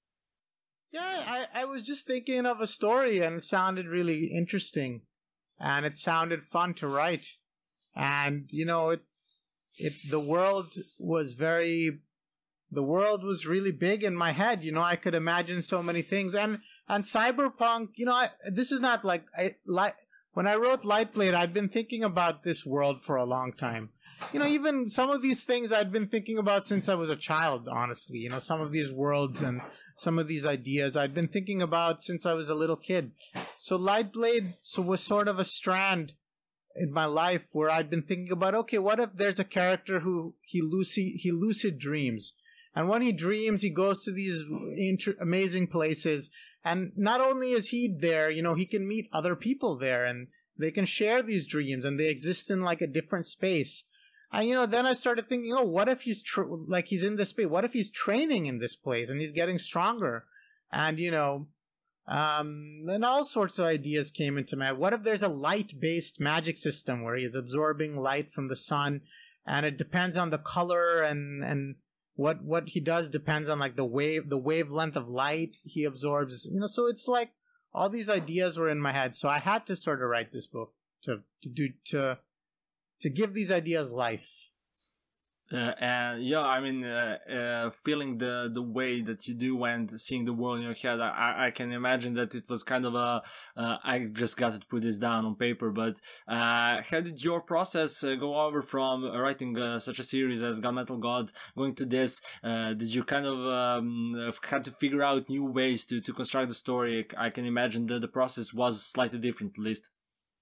Yeah, I, I was just thinking of a story, and it sounded really interesting, and it sounded fun to write. And, you know, it, it, the world was very, the world was really big in my head. You know, I could imagine so many things. And, and cyberpunk, you know, I, this is not like, I, like, when I wrote Lightblade, I'd been thinking about this world for a long time. You know, even some of these things I'd been thinking about since I was a child, honestly. You know, some of these worlds and some of these ideas I'd been thinking about since I was a little kid. So Lightblade so was sort of a strand in my life where I'd been thinking about, okay, what if there's a character who he lucid, he lucid dreams. And when he dreams, he goes to these inter- amazing places. And not only is he there, you know, he can meet other people there and they can share these dreams and they exist in like a different space. And, you know, then I started thinking, oh, what if he's tr- like he's in this space? What if he's training in this place and he's getting stronger? And, you know, um, and all sorts of ideas came into my head. What if there's a light-based magic system where he is absorbing light from the sun and it depends on the color and, and what, what he does depends on like the wave, the wavelength of light he absorbs, you know, so it's like all these ideas were in my head. So I had to sort of write this book to, to do, to, to give these ideas life. Uh, and yeah, I mean, uh, uh, feeling the the way that you do when seeing the world in your head, I, I can imagine that it was kind of a, uh, I just got to put this down on paper, but uh, how did your process uh, go over from writing uh, such a series as Gunmetal Gods, going to this? Uh, did you kind of um, had to figure out new ways to, to construct the story? I can imagine that the process was slightly different, at least.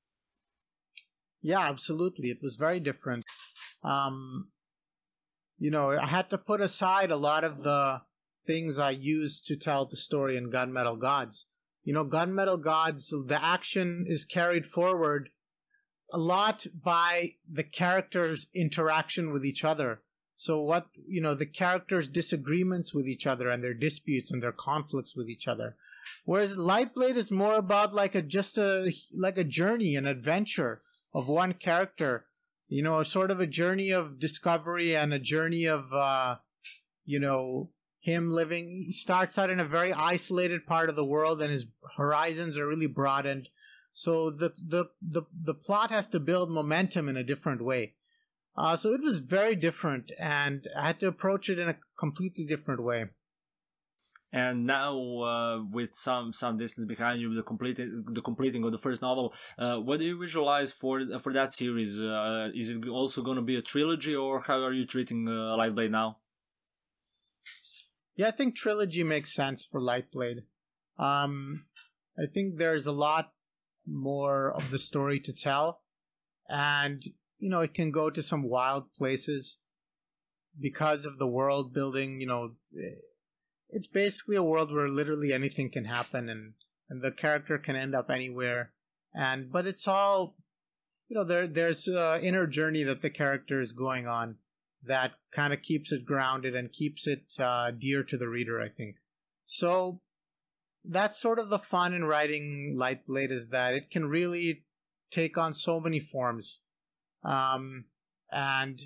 Yeah, absolutely. It was very different. Um, You know, I had to put aside a lot of the things I used to tell the story in Gunmetal Gods. You know, Gunmetal Gods, the action is carried forward a lot by the characters' interaction with each other. So what, you know, the characters' disagreements with each other and their disputes and their conflicts with each other. Whereas Lightblade is more about like a, just a, like a journey, an adventure of one character. You know, sort of a journey of discovery and a journey of, uh, you know, him living. He starts out in a very isolated part of the world and his horizons are really broadened. So the the the, the plot has to build momentum in a different way. Uh, so it was very different and I had to approach it in a completely different way. And now, uh, with some some distance behind you, the completing the completing of the first novel, uh, what do you visualize for for that series? Uh, is it also going to be a trilogy, or how are you treating uh, Lightblade now? Yeah, I think trilogy makes sense for Lightblade. Um, I think there's a lot more of the story to tell, and you know it can go to some wild places because of the world building. You know. It's basically a world where literally anything can happen and, and the character can end up anywhere. And but it's all, you know, there there's an inner journey that the character is going on that kind of keeps it grounded and keeps it uh, dear to the reader, I think. So that's sort of the fun in writing Lightblade, is that it can really take on so many forms. Um, and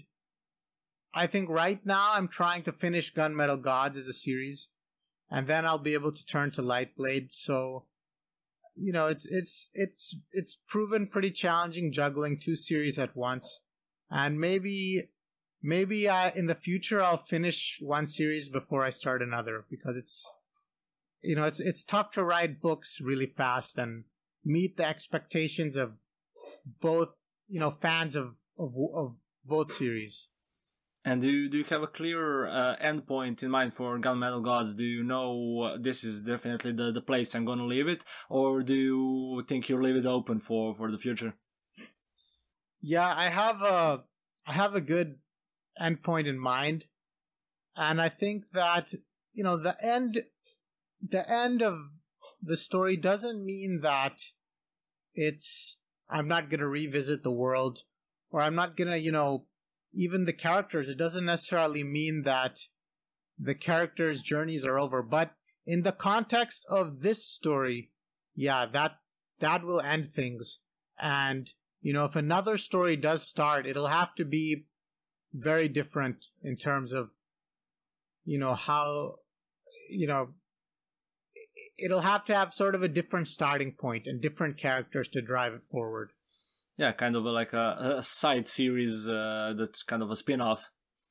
I think right now I'm trying to finish Gunmetal Gods as a series. And then I'll be able to turn to Lightblade. So, you know, it's it's it's it's proven pretty challenging juggling two series at once. And maybe maybe I, in the future I'll finish one series before I start another, because it's you know it's it's tough to write books really fast and meet the expectations of both you know fans of of, of both series. And do you, do you have a clear uh, endpoint in mind for Gunmetal Gods? Do you know uh, this is definitely the, the place I'm going to leave it? Or do you think you'll leave it open for, for the future? Yeah, I have a, I have a good endpoint in mind. And I think that, you know, the end, the end of the story doesn't mean that it's, I'm not going to revisit the world, or I'm not going to, you know, even the characters. It doesn't necessarily mean that the characters' journeys are over. But in the context of this story, yeah, that that will end things. And, you know, if another story does start, it'll have to be very different in terms of, you know, how, you know, it'll have to have sort of a different starting point and different characters to drive it forward. Yeah, kind of a, like a, a side series uh, that's kind of a spin-off.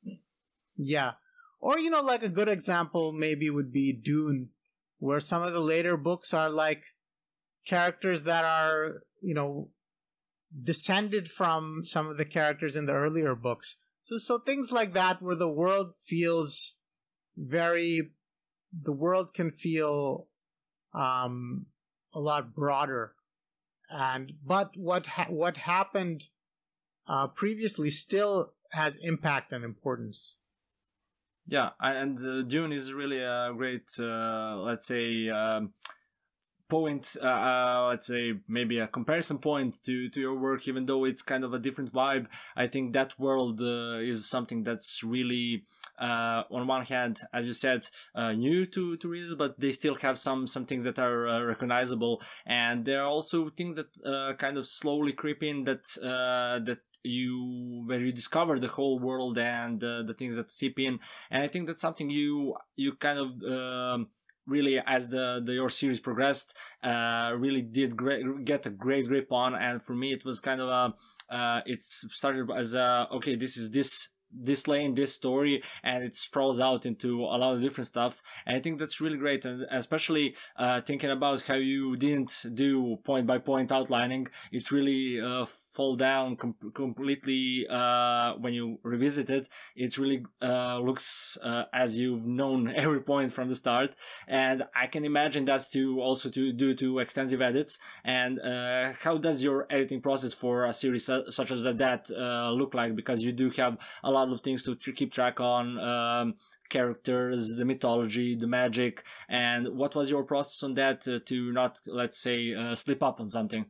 Yeah. Or, you know, like a good example maybe would be Dune, where some of the later books are like characters that are, you know, descended from some of the characters in the earlier books. So, so things like that, where the world feels very, the world can feel um, a lot broader. and but what ha- what happened uh, previously still has impact and importance. Yeah, and uh, Dune is really a great, uh, let's say, um, point, uh, uh, let's say maybe a comparison point to, to your work, even though it's kind of a different vibe. I think that world uh, is something that's really, uh, on one hand, as you said, uh, new to, to readers, but they still have some, some things that are uh, recognizable. And there are also things that uh, kind of slowly creep in that, uh, that you where you discover the whole world and uh, the things that seep in. And I think that's something you you kind of um, really, as the, the your series progressed, uh really did great, get a great grip on. And for me it was kind of a uh it's started as a okay, this is this this lane, this story, and it sprawls out into a lot of different stuff. And I think that's really great. And especially uh thinking about how you didn't do point by point outlining, it really uh fall down com- completely uh when you revisit it. It really uh looks uh, as you've known every point from the start. And I can imagine that's to also to due to extensive edits. And uh how does your editing process for a series su- such as that uh look like? Because you do have a lot of things to tr- keep track on, um characters, the mythology, the magic. And what was your process on that uh, to not, let's say, uh, slip up on something?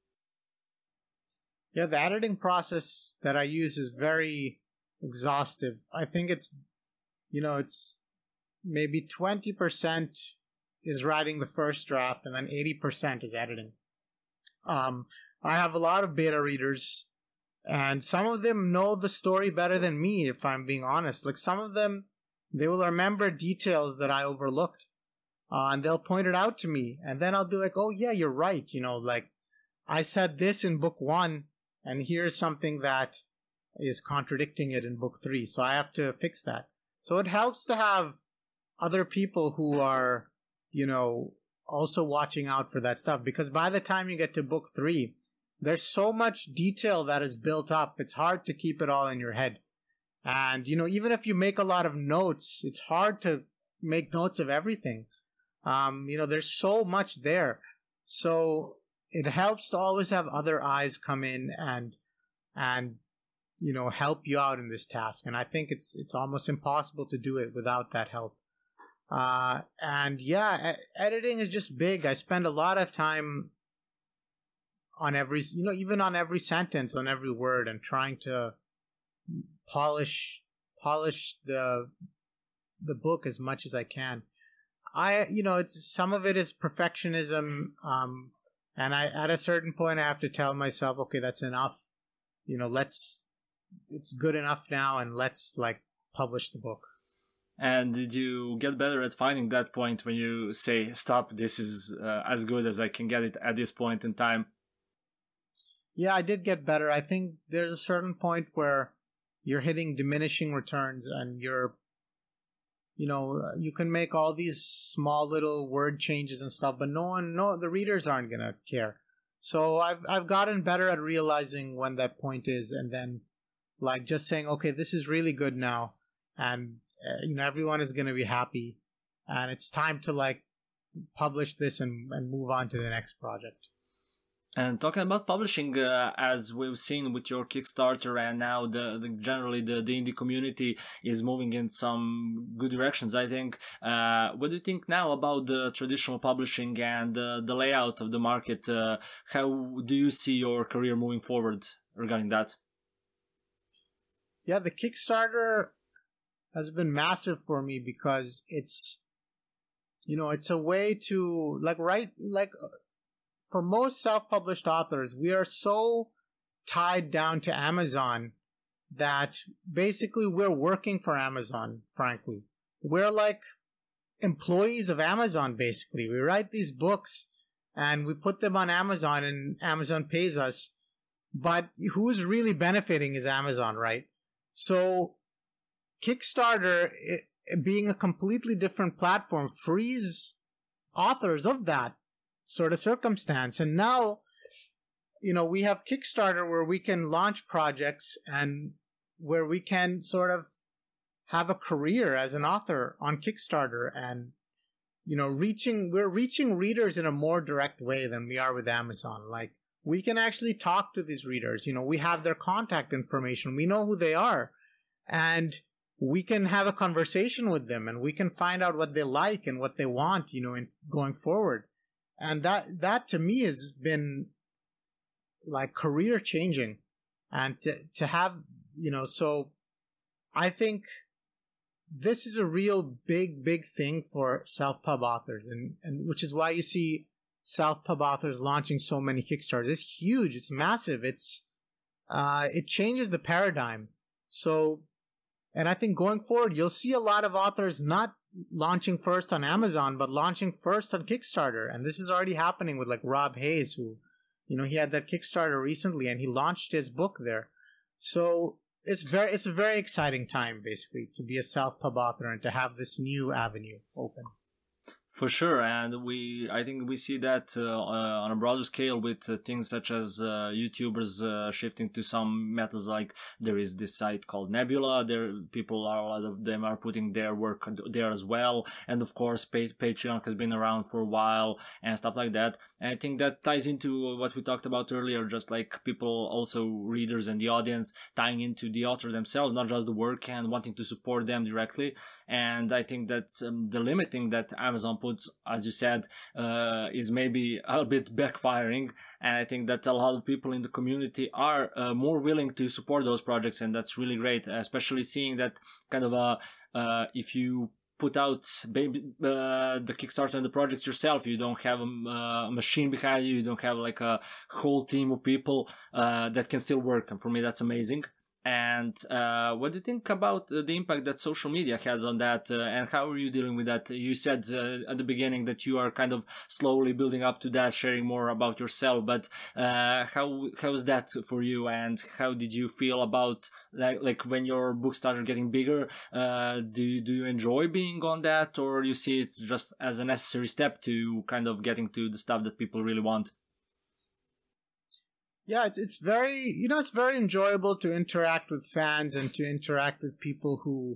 Yeah, the editing process that I use is very exhaustive. I think it's, you know, it's maybe twenty percent is writing the first draft and then eighty percent is editing. Um, I have a lot of beta readers, and some of them know the story better than me, if I'm being honest. Like, some of them, they will remember details that I overlooked, uh, and they'll point it out to me. And then I'll be like, oh yeah, you're right. You know, like, I said this in book one, and here's something that is contradicting it in book three. So I have to fix that. So it helps to have other people who are, you know, also watching out for that stuff. Because by the time you get to book three, there's so much detail that is built up. It's hard to keep it all in your head. And, you know, even if you make a lot of notes, it's hard to make notes of everything. Um, you know, there's so much there. So it helps to always have other eyes come in and, and, you know, help you out in this task. And I think it's, it's almost impossible to do it without that help. Uh, and yeah, e- editing is just big. I spend a lot of time on every, you know, even on every sentence, on every word, and trying to polish, polish the, the book as much as I can. I, you know, it's, some of it is perfectionism. Um, And I, at a certain point, I have to tell myself, okay, that's enough. You know, let's, it's good enough now, and let's, like, publish the book. And did you get better at finding that point when you say, stop, this is uh, as good as I can get it at this point in time? Yeah, I did get better. I think there's a certain point where you're hitting diminishing returns, and you're, you know, you can make all these small little word changes and stuff, but no one, no, the readers aren't going to care. So I've, I've gotten better at realizing when that point is, and then, like, just saying, okay, this is really good now. And, uh, you know, everyone is going to be happy, and it's time to, like, publish this and, and move on to the next project. And talking about publishing, uh, as we've seen with your Kickstarter, and now the, the generally the, the indie community is moving in some good directions, I think. Uh, what do you think now about the traditional publishing and uh, the layout of the market? Uh, how do you see your career moving forward regarding that? Yeah, the Kickstarter has been massive for me because it's, you know, it's a way to, like, write, like, for most self-published authors, we are so tied down to Amazon that basically we're working for Amazon, frankly. We're like employees of Amazon, basically. We write these books and we put them on Amazon, and Amazon pays us. But who's really benefiting is Amazon, right? So Kickstarter, it, being a completely different platform, frees authors of that sort of circumstance. And now, you know, we have Kickstarter where we can launch projects and where we can sort of have a career as an author on Kickstarter, and, you know, reaching, we're reaching readers in a more direct way than we are with Amazon. Like, we can actually talk to these readers. You know, we have their contact information. We know who they are. And we can have a conversation with them, and we can find out what they like and what they want, you know, in going forward. And that, that to me has been like career changing. And to, to have, you know, so I think this is a real big, big thing for self-pub authors, and, and which is why you see self-pub authors launching so many Kickstarters. It's huge. It's massive. It's, uh, it changes the paradigm. So, and I think going forward, you'll see a lot of authors not launching first on Amazon, but launching first on Kickstarter. And this is already happening with like Rob Hayes, who, you know, he had that Kickstarter recently and he launched his book there. So it's very, it's a very exciting time, basically, to be a self-pub author and to have this new avenue open. For sure, and we I think we see that uh, uh, on a broader scale with uh, things such as uh, YouTubers uh, shifting to some methods. Like there is this site called Nebula. There, people are a lot of them are putting their work there as well, and of course, pa- Patreon has been around for a while and stuff like that. And I think that ties into what we talked about earlier, just like people, also readers and the audience, tying into the author themselves, not just the work, and wanting to support them directly. And I think that um, the limiting that Amazon puts, as you said, uh, is maybe a bit backfiring. And I think that a lot of people in the community are uh, more willing to support those projects. And that's really great, especially seeing that kind of a, uh, if you put out baby, uh, the Kickstarter and the project yourself, you don't have a, a machine behind you, you don't have like a whole team of people uh, that can still work. And for me, that's amazing. And uh, what do you think about uh, the impact that social media has on that, uh, and how are you dealing with that? You said uh, at the beginning that you are kind of slowly building up to that, sharing more about yourself, but uh, how how is that for you, and how did you feel about like like when your book started getting bigger? Uh, do you, do you enjoy being on that, or you see it just as a necessary step to kind of getting to the stuff that people really want? Yeah, it's very, you know, it's very enjoyable to interact with fans and to interact with people who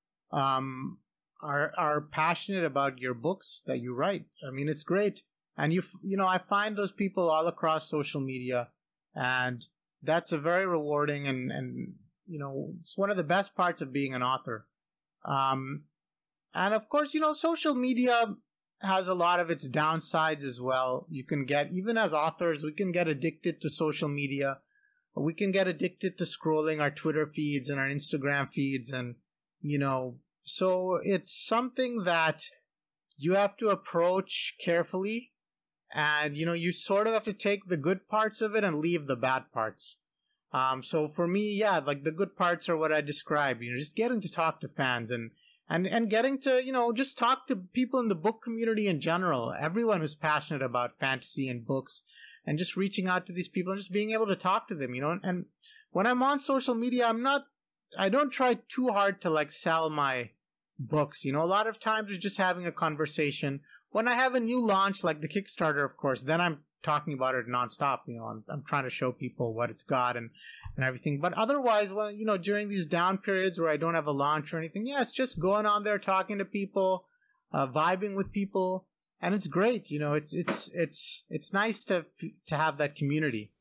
um, are are passionate about your books that you write. I mean, it's great. And, you you know, I find those people all across social media, and that's a very rewarding and, and you know, it's one of the best parts of being an author. Um, and, of course, you know, social media has a lot of its downsides as well. You can get, even as authors, we can get addicted to social media. We can get addicted to scrolling our Twitter feeds and our Instagram feeds. And, you know, so it's something that you have to approach carefully. And, you know, you sort of have to take the good parts of it and leave the bad parts. Um, so for me, yeah, like the good parts are what I described, you know, just getting to talk to fans and And and getting to, you know, just talk to people in the book community in general, everyone who's passionate about fantasy and books, and just reaching out to these people and just being able to talk to them, you know. And when I'm on social media, I'm not, I don't try too hard to like sell my books, you know. A lot of times it's just having a conversation. When I have a new launch, like the Kickstarter, of course, then I'm talking about it nonstop, you know. I'm, I'm trying to show people what it's got and and everything. But otherwise, when, you know, during these down periods where I don't have a launch or anything, yeah, it's just going on there, talking to people, uh, vibing with people, and it's great. You know, it's it's it's it's nice to to have that community.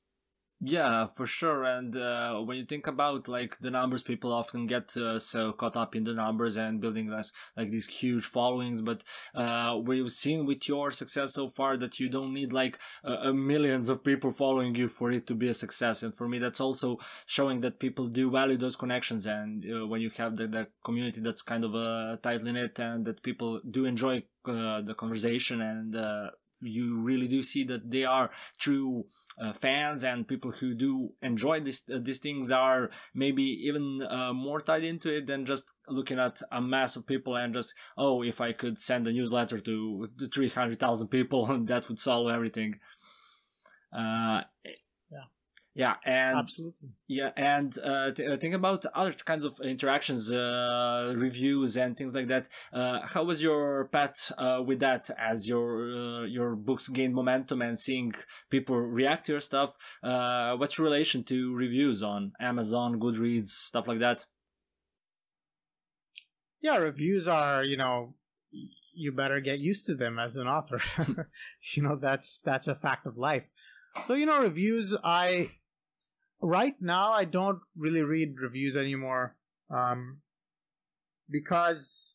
Yeah, for sure. And uh, when you think about like the numbers, people often get uh, so caught up in the numbers and building this like these huge followings. But uh, we've seen with your success so far that you don't need like uh, millions of people following you for it to be a success. And for me, that's also showing that people do value those connections. And uh, when you have the, the community that's kind of uh, tightly knit, and that people do enjoy uh, the conversation, and uh, you really do see that they are true Uh, fans and people who do enjoy this, uh, these things are maybe even uh, more tied into it than just looking at a mass of people and just, oh, if I could send a newsletter to, to three hundred thousand people, that would solve everything. Uh, yeah. Yeah, and absolutely. Yeah, and uh, th- think about other kinds of interactions, uh, reviews, and things like that. Uh, how was your path uh, with that as your uh, your books gained momentum and seeing people react to your stuff? Uh, what's your relation to reviews on Amazon, Goodreads, stuff like that? Yeah, reviews are, you know, you better get used to them as an author. You know, that's that's a fact of life. So, you know, reviews, I, right now, I don't really read reviews anymore. Um, because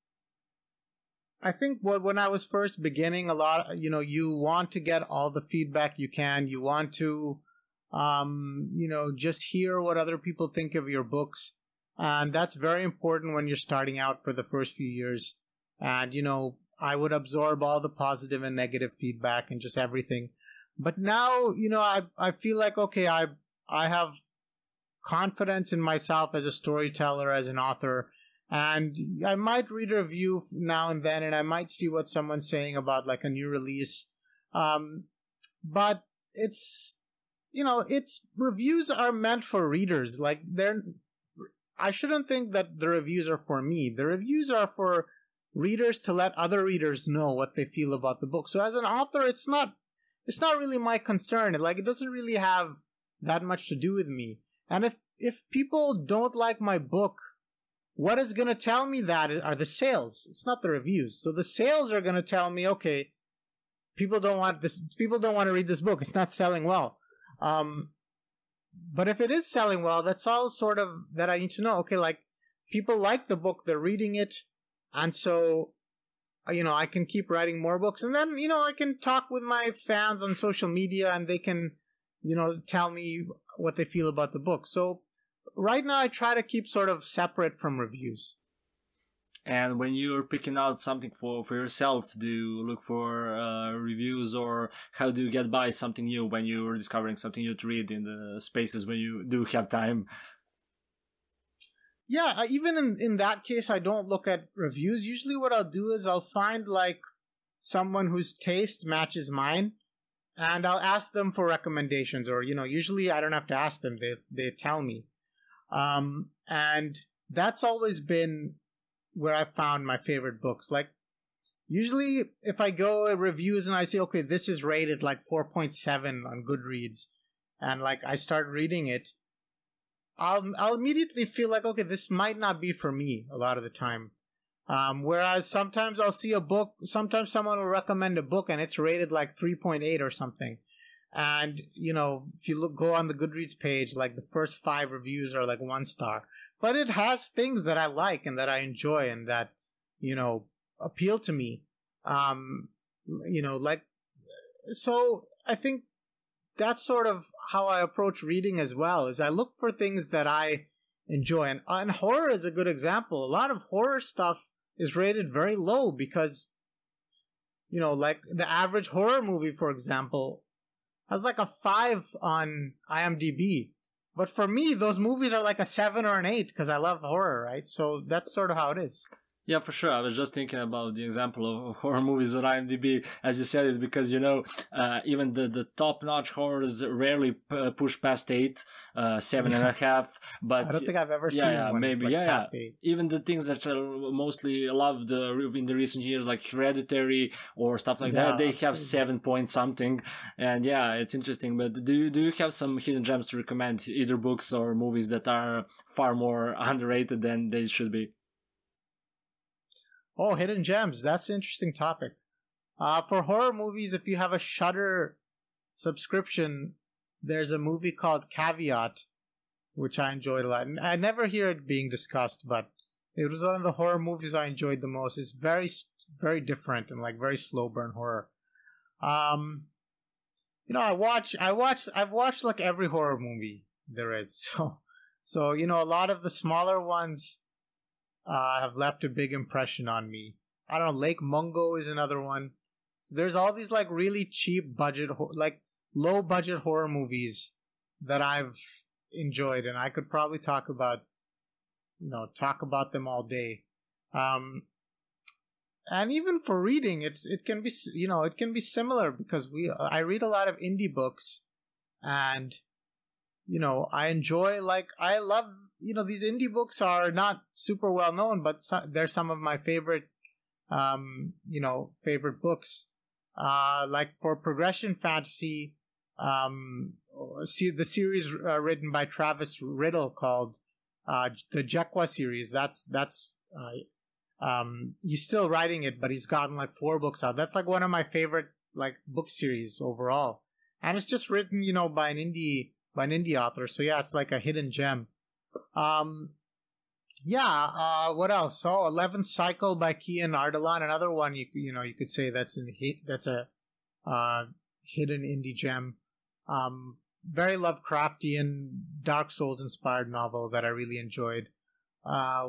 I think what, when I was first beginning, a lot, you know, you want to get all the feedback you can. You want to, um, you know, just hear what other people think of your books. And that's very important when you're starting out for the first few years. And, you know, I would absorb all the positive and negative feedback and just everything. But now, you know, I I feel like, okay, I I have confidence in myself as a storyteller, as an author, and I might read a review now and then, and I might see what someone's saying about like a new release. Um, but it's, you know, it's reviews are meant for readers. Like they're, I shouldn't think that the reviews are for me. The reviews are for readers to let other readers know what they feel about the book. So as an author, it's not it's not really my concern. Like it doesn't really have that much to do with me. And if if people don't like my book, what is going to tell me that are the sales. It's not the reviews. So the sales are going to tell me, okay, people don't want this. People don't want to read this book. It's not selling well. Um, but if it is selling well, that's all sort of that I need to know. Okay, like people like the book, they're reading it. And so, you know, I can keep writing more books. And then, you know, I can talk with my fans on social media and they can, you know, tell me what they feel about the book. So right now I try to keep sort of separate from reviews. And when you're picking out something for, for yourself, do you look for uh, reviews, or how do you get by something new when you're discovering something new to read in the spaces when you do have time? Yeah, even in, in that case, I don't look at reviews. Usually what I'll do is I'll find like someone whose taste matches mine, and I'll ask them for recommendations. Or, you know, usually I don't have to ask them. They, they tell me. Um, and that's always been where I found my favorite books. Like, usually if I go at reviews and I say, okay, this is rated like four point seven on Goodreads, and like I start reading it, I'll I'll immediately feel like, okay, this might not be for me a lot of the time. Um, whereas sometimes I'll see a book, sometimes someone will recommend a book and it's rated like three point eight or something. And, you know, if you look, go on the Goodreads page, like the first five reviews are like one star. But it has things that I like and that I enjoy and that, you know, appeal to me. Um, you know, like, so I think that's sort of how I approach reading as well, is I look for things that I enjoy. And, and horror is a good example. A lot of horror stuff is rated very low because, you know, like the average horror movie, for example, has like a five on IMDb. But for me, those movies are like a seven or an eight because I love horror, right? So that's sort of how it is. Yeah, for sure. I was just thinking about the example of horror movies on IMDb, as you said it, because, you know, uh, even the, the top-notch horrors rarely p- push past eight, uh, seven and a half. But I don't think I've ever yeah, seen yeah, one maybe, like yeah, past yeah. eight. Even the things that are mostly loved uh, in the recent years, like Hereditary or stuff like Yeah, that, they have absolutely. seven point something. And yeah, it's interesting. But do you, do you have some hidden gems to recommend, either books or movies that are far more underrated than they should be? Oh, hidden gems. That's an interesting topic. Uh, for horror movies, if you have a Shudder subscription, there's a movie called Caveat, which I enjoyed a lot. And I never hear it being discussed, but it was one of the horror movies I enjoyed the most. It's very, very different and like very slow burn horror. Um, you know, I watch, I watch, I've watched like every horror movie there is. So, so you know, a lot of the smaller ones Uh, have left a big impression on me. I don't know, Lake Mungo is another one. So there's all these like really cheap budget, like low budget horror movies that I've enjoyed, and I could probably talk about, you know, talk about them all day. Um, and even for reading, it's it can be, you know, it can be similar because we I read a lot of indie books, and you know, I enjoy, like, I love, you know, these indie books are not super well known, but so, they're some of my favorite, um, you know, favorite books. Uh, like for progression fantasy, um, see the series uh, written by Travis Riddle called uh, the Jekwa series. That's that's uh, um, he's still writing it, but he's gotten like four books out. That's like one of my favorite like book series overall. and it's just written, you know, by an indie by an indie author. So yeah, it's like a hidden gem. Um, yeah. Uh, what else? Oh, eleventh Cycle by Kian Ardalan, another one you you know you could say that's in that's a uh, hidden indie gem. Um, very Lovecraftian, Dark Souls inspired novel that I really enjoyed. Uh,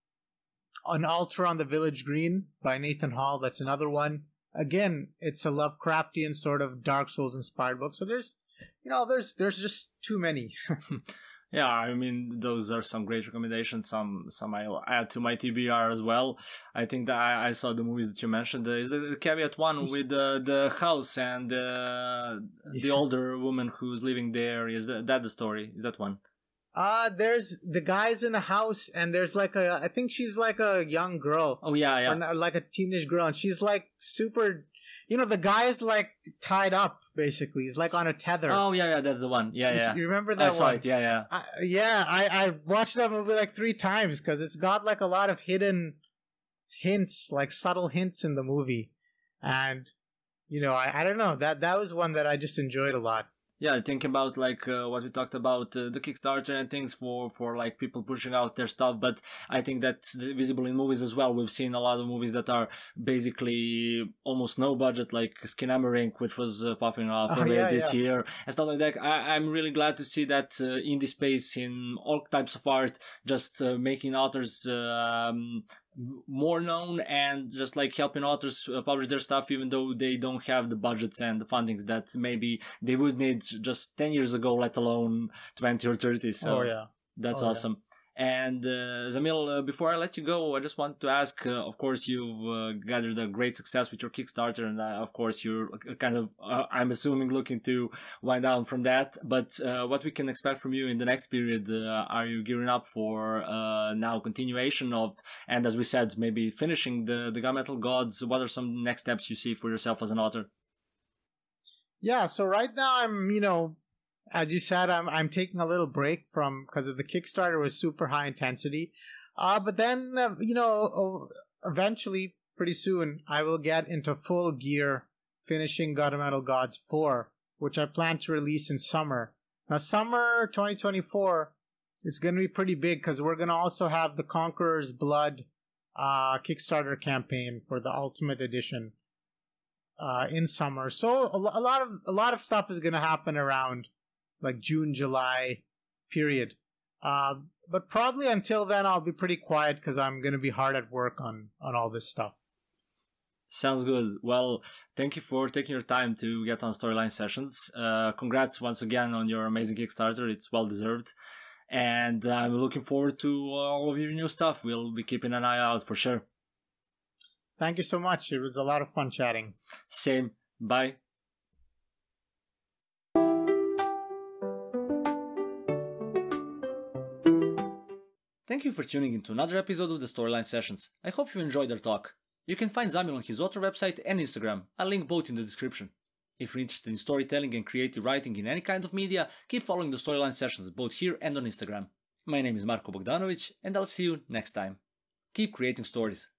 An Altar on the Village Green by Nathan Hall. That's another one. Again, it's a Lovecraftian sort of Dark Souls inspired book. So there's, you know, there's there's just too many. Yeah, I mean, those are some great recommendations. Some some I'll add to my T B R as well. I think that I, I saw the movies that you mentioned. Is the Caveat one with the the house and uh, the yeah. older woman who's living there? Is that, that the story? Is that one? Uh, there's the guys in the house, and there's like a, I think she's like a young girl. Oh, yeah, yeah. Or not, like a teenage girl, and she's like super, you know, the guy is like tied up, basically. He's like on a tether. Oh, yeah, yeah, that's the one. Yeah, you, yeah. You remember that I saw one? it, yeah, yeah. I, yeah, I, I watched that movie like three times because it's got like a lot of hidden hints, like subtle hints in the movie. And, you know, I, I don't know, that, that was one that I just enjoyed a lot. Yeah, think about like uh, what we talked about, uh, the Kickstarter and things for, for like people pushing out their stuff. But I think that's visible in movies as well. We've seen a lot of movies that are basically almost no budget, like Skinamarink, which was uh, popping off oh, earlier yeah, this yeah. year and stuff like that. I, I'm really glad to see that uh, indie space in all types of art, just uh, making authors uh, um, more known and just like helping authors uh, publish their stuff, even though they don't have the budgets and the fundings that maybe they would need just ten years ago, let alone twenty or thirty. So oh, yeah. That's oh, awesome. Yeah. And uh, Zamil, uh, before I let you go, I just want to ask, uh, of course, you've uh, gathered a great success with your Kickstarter, and uh, of course, you're kind of, uh, I'm assuming, looking to wind down from that. But uh, what we can expect from you in the next period, uh, are you gearing up for uh, now continuation of, and as we said, maybe finishing the, the Gunmetal Gods? What are some next steps you see for yourself as an author? Yeah, so right now I'm, you know, as you said, I'm I'm taking a little break from, because the Kickstarter was super high intensity. Uh, but then, uh, you know, eventually, pretty soon, I will get into full gear finishing Gunmetal Gods four, which I plan to release in summer. Now, summer twenty twenty-four is going to be pretty big because we're going to also have the Conqueror's Blood uh, Kickstarter campaign for the Ultimate Edition uh, in summer. So a, a lot of a lot of stuff is going to happen around like June, July period. Uh, but probably until then, I'll be pretty quiet because I'm going to be hard at work on, on all this stuff. Sounds good. Well, thank you for taking your time to get on Storyline Sessions. Uh, congrats once again on your amazing Kickstarter. It's well deserved. And I'm looking forward to all of your new stuff. We'll be keeping an eye out for sure. Thank you so much. It was a lot of fun chatting. Same. Bye. Thank you for tuning in to another episode of the Storyline Sessions. I hope you enjoyed our talk. You can find Zamil on his author website and Instagram. I'll link both in the description. If you're interested in storytelling and creative writing in any kind of media, keep following the Storyline Sessions both here and on Instagram. My name is Marko Bogdanovic, and I'll see you next time. Keep creating stories.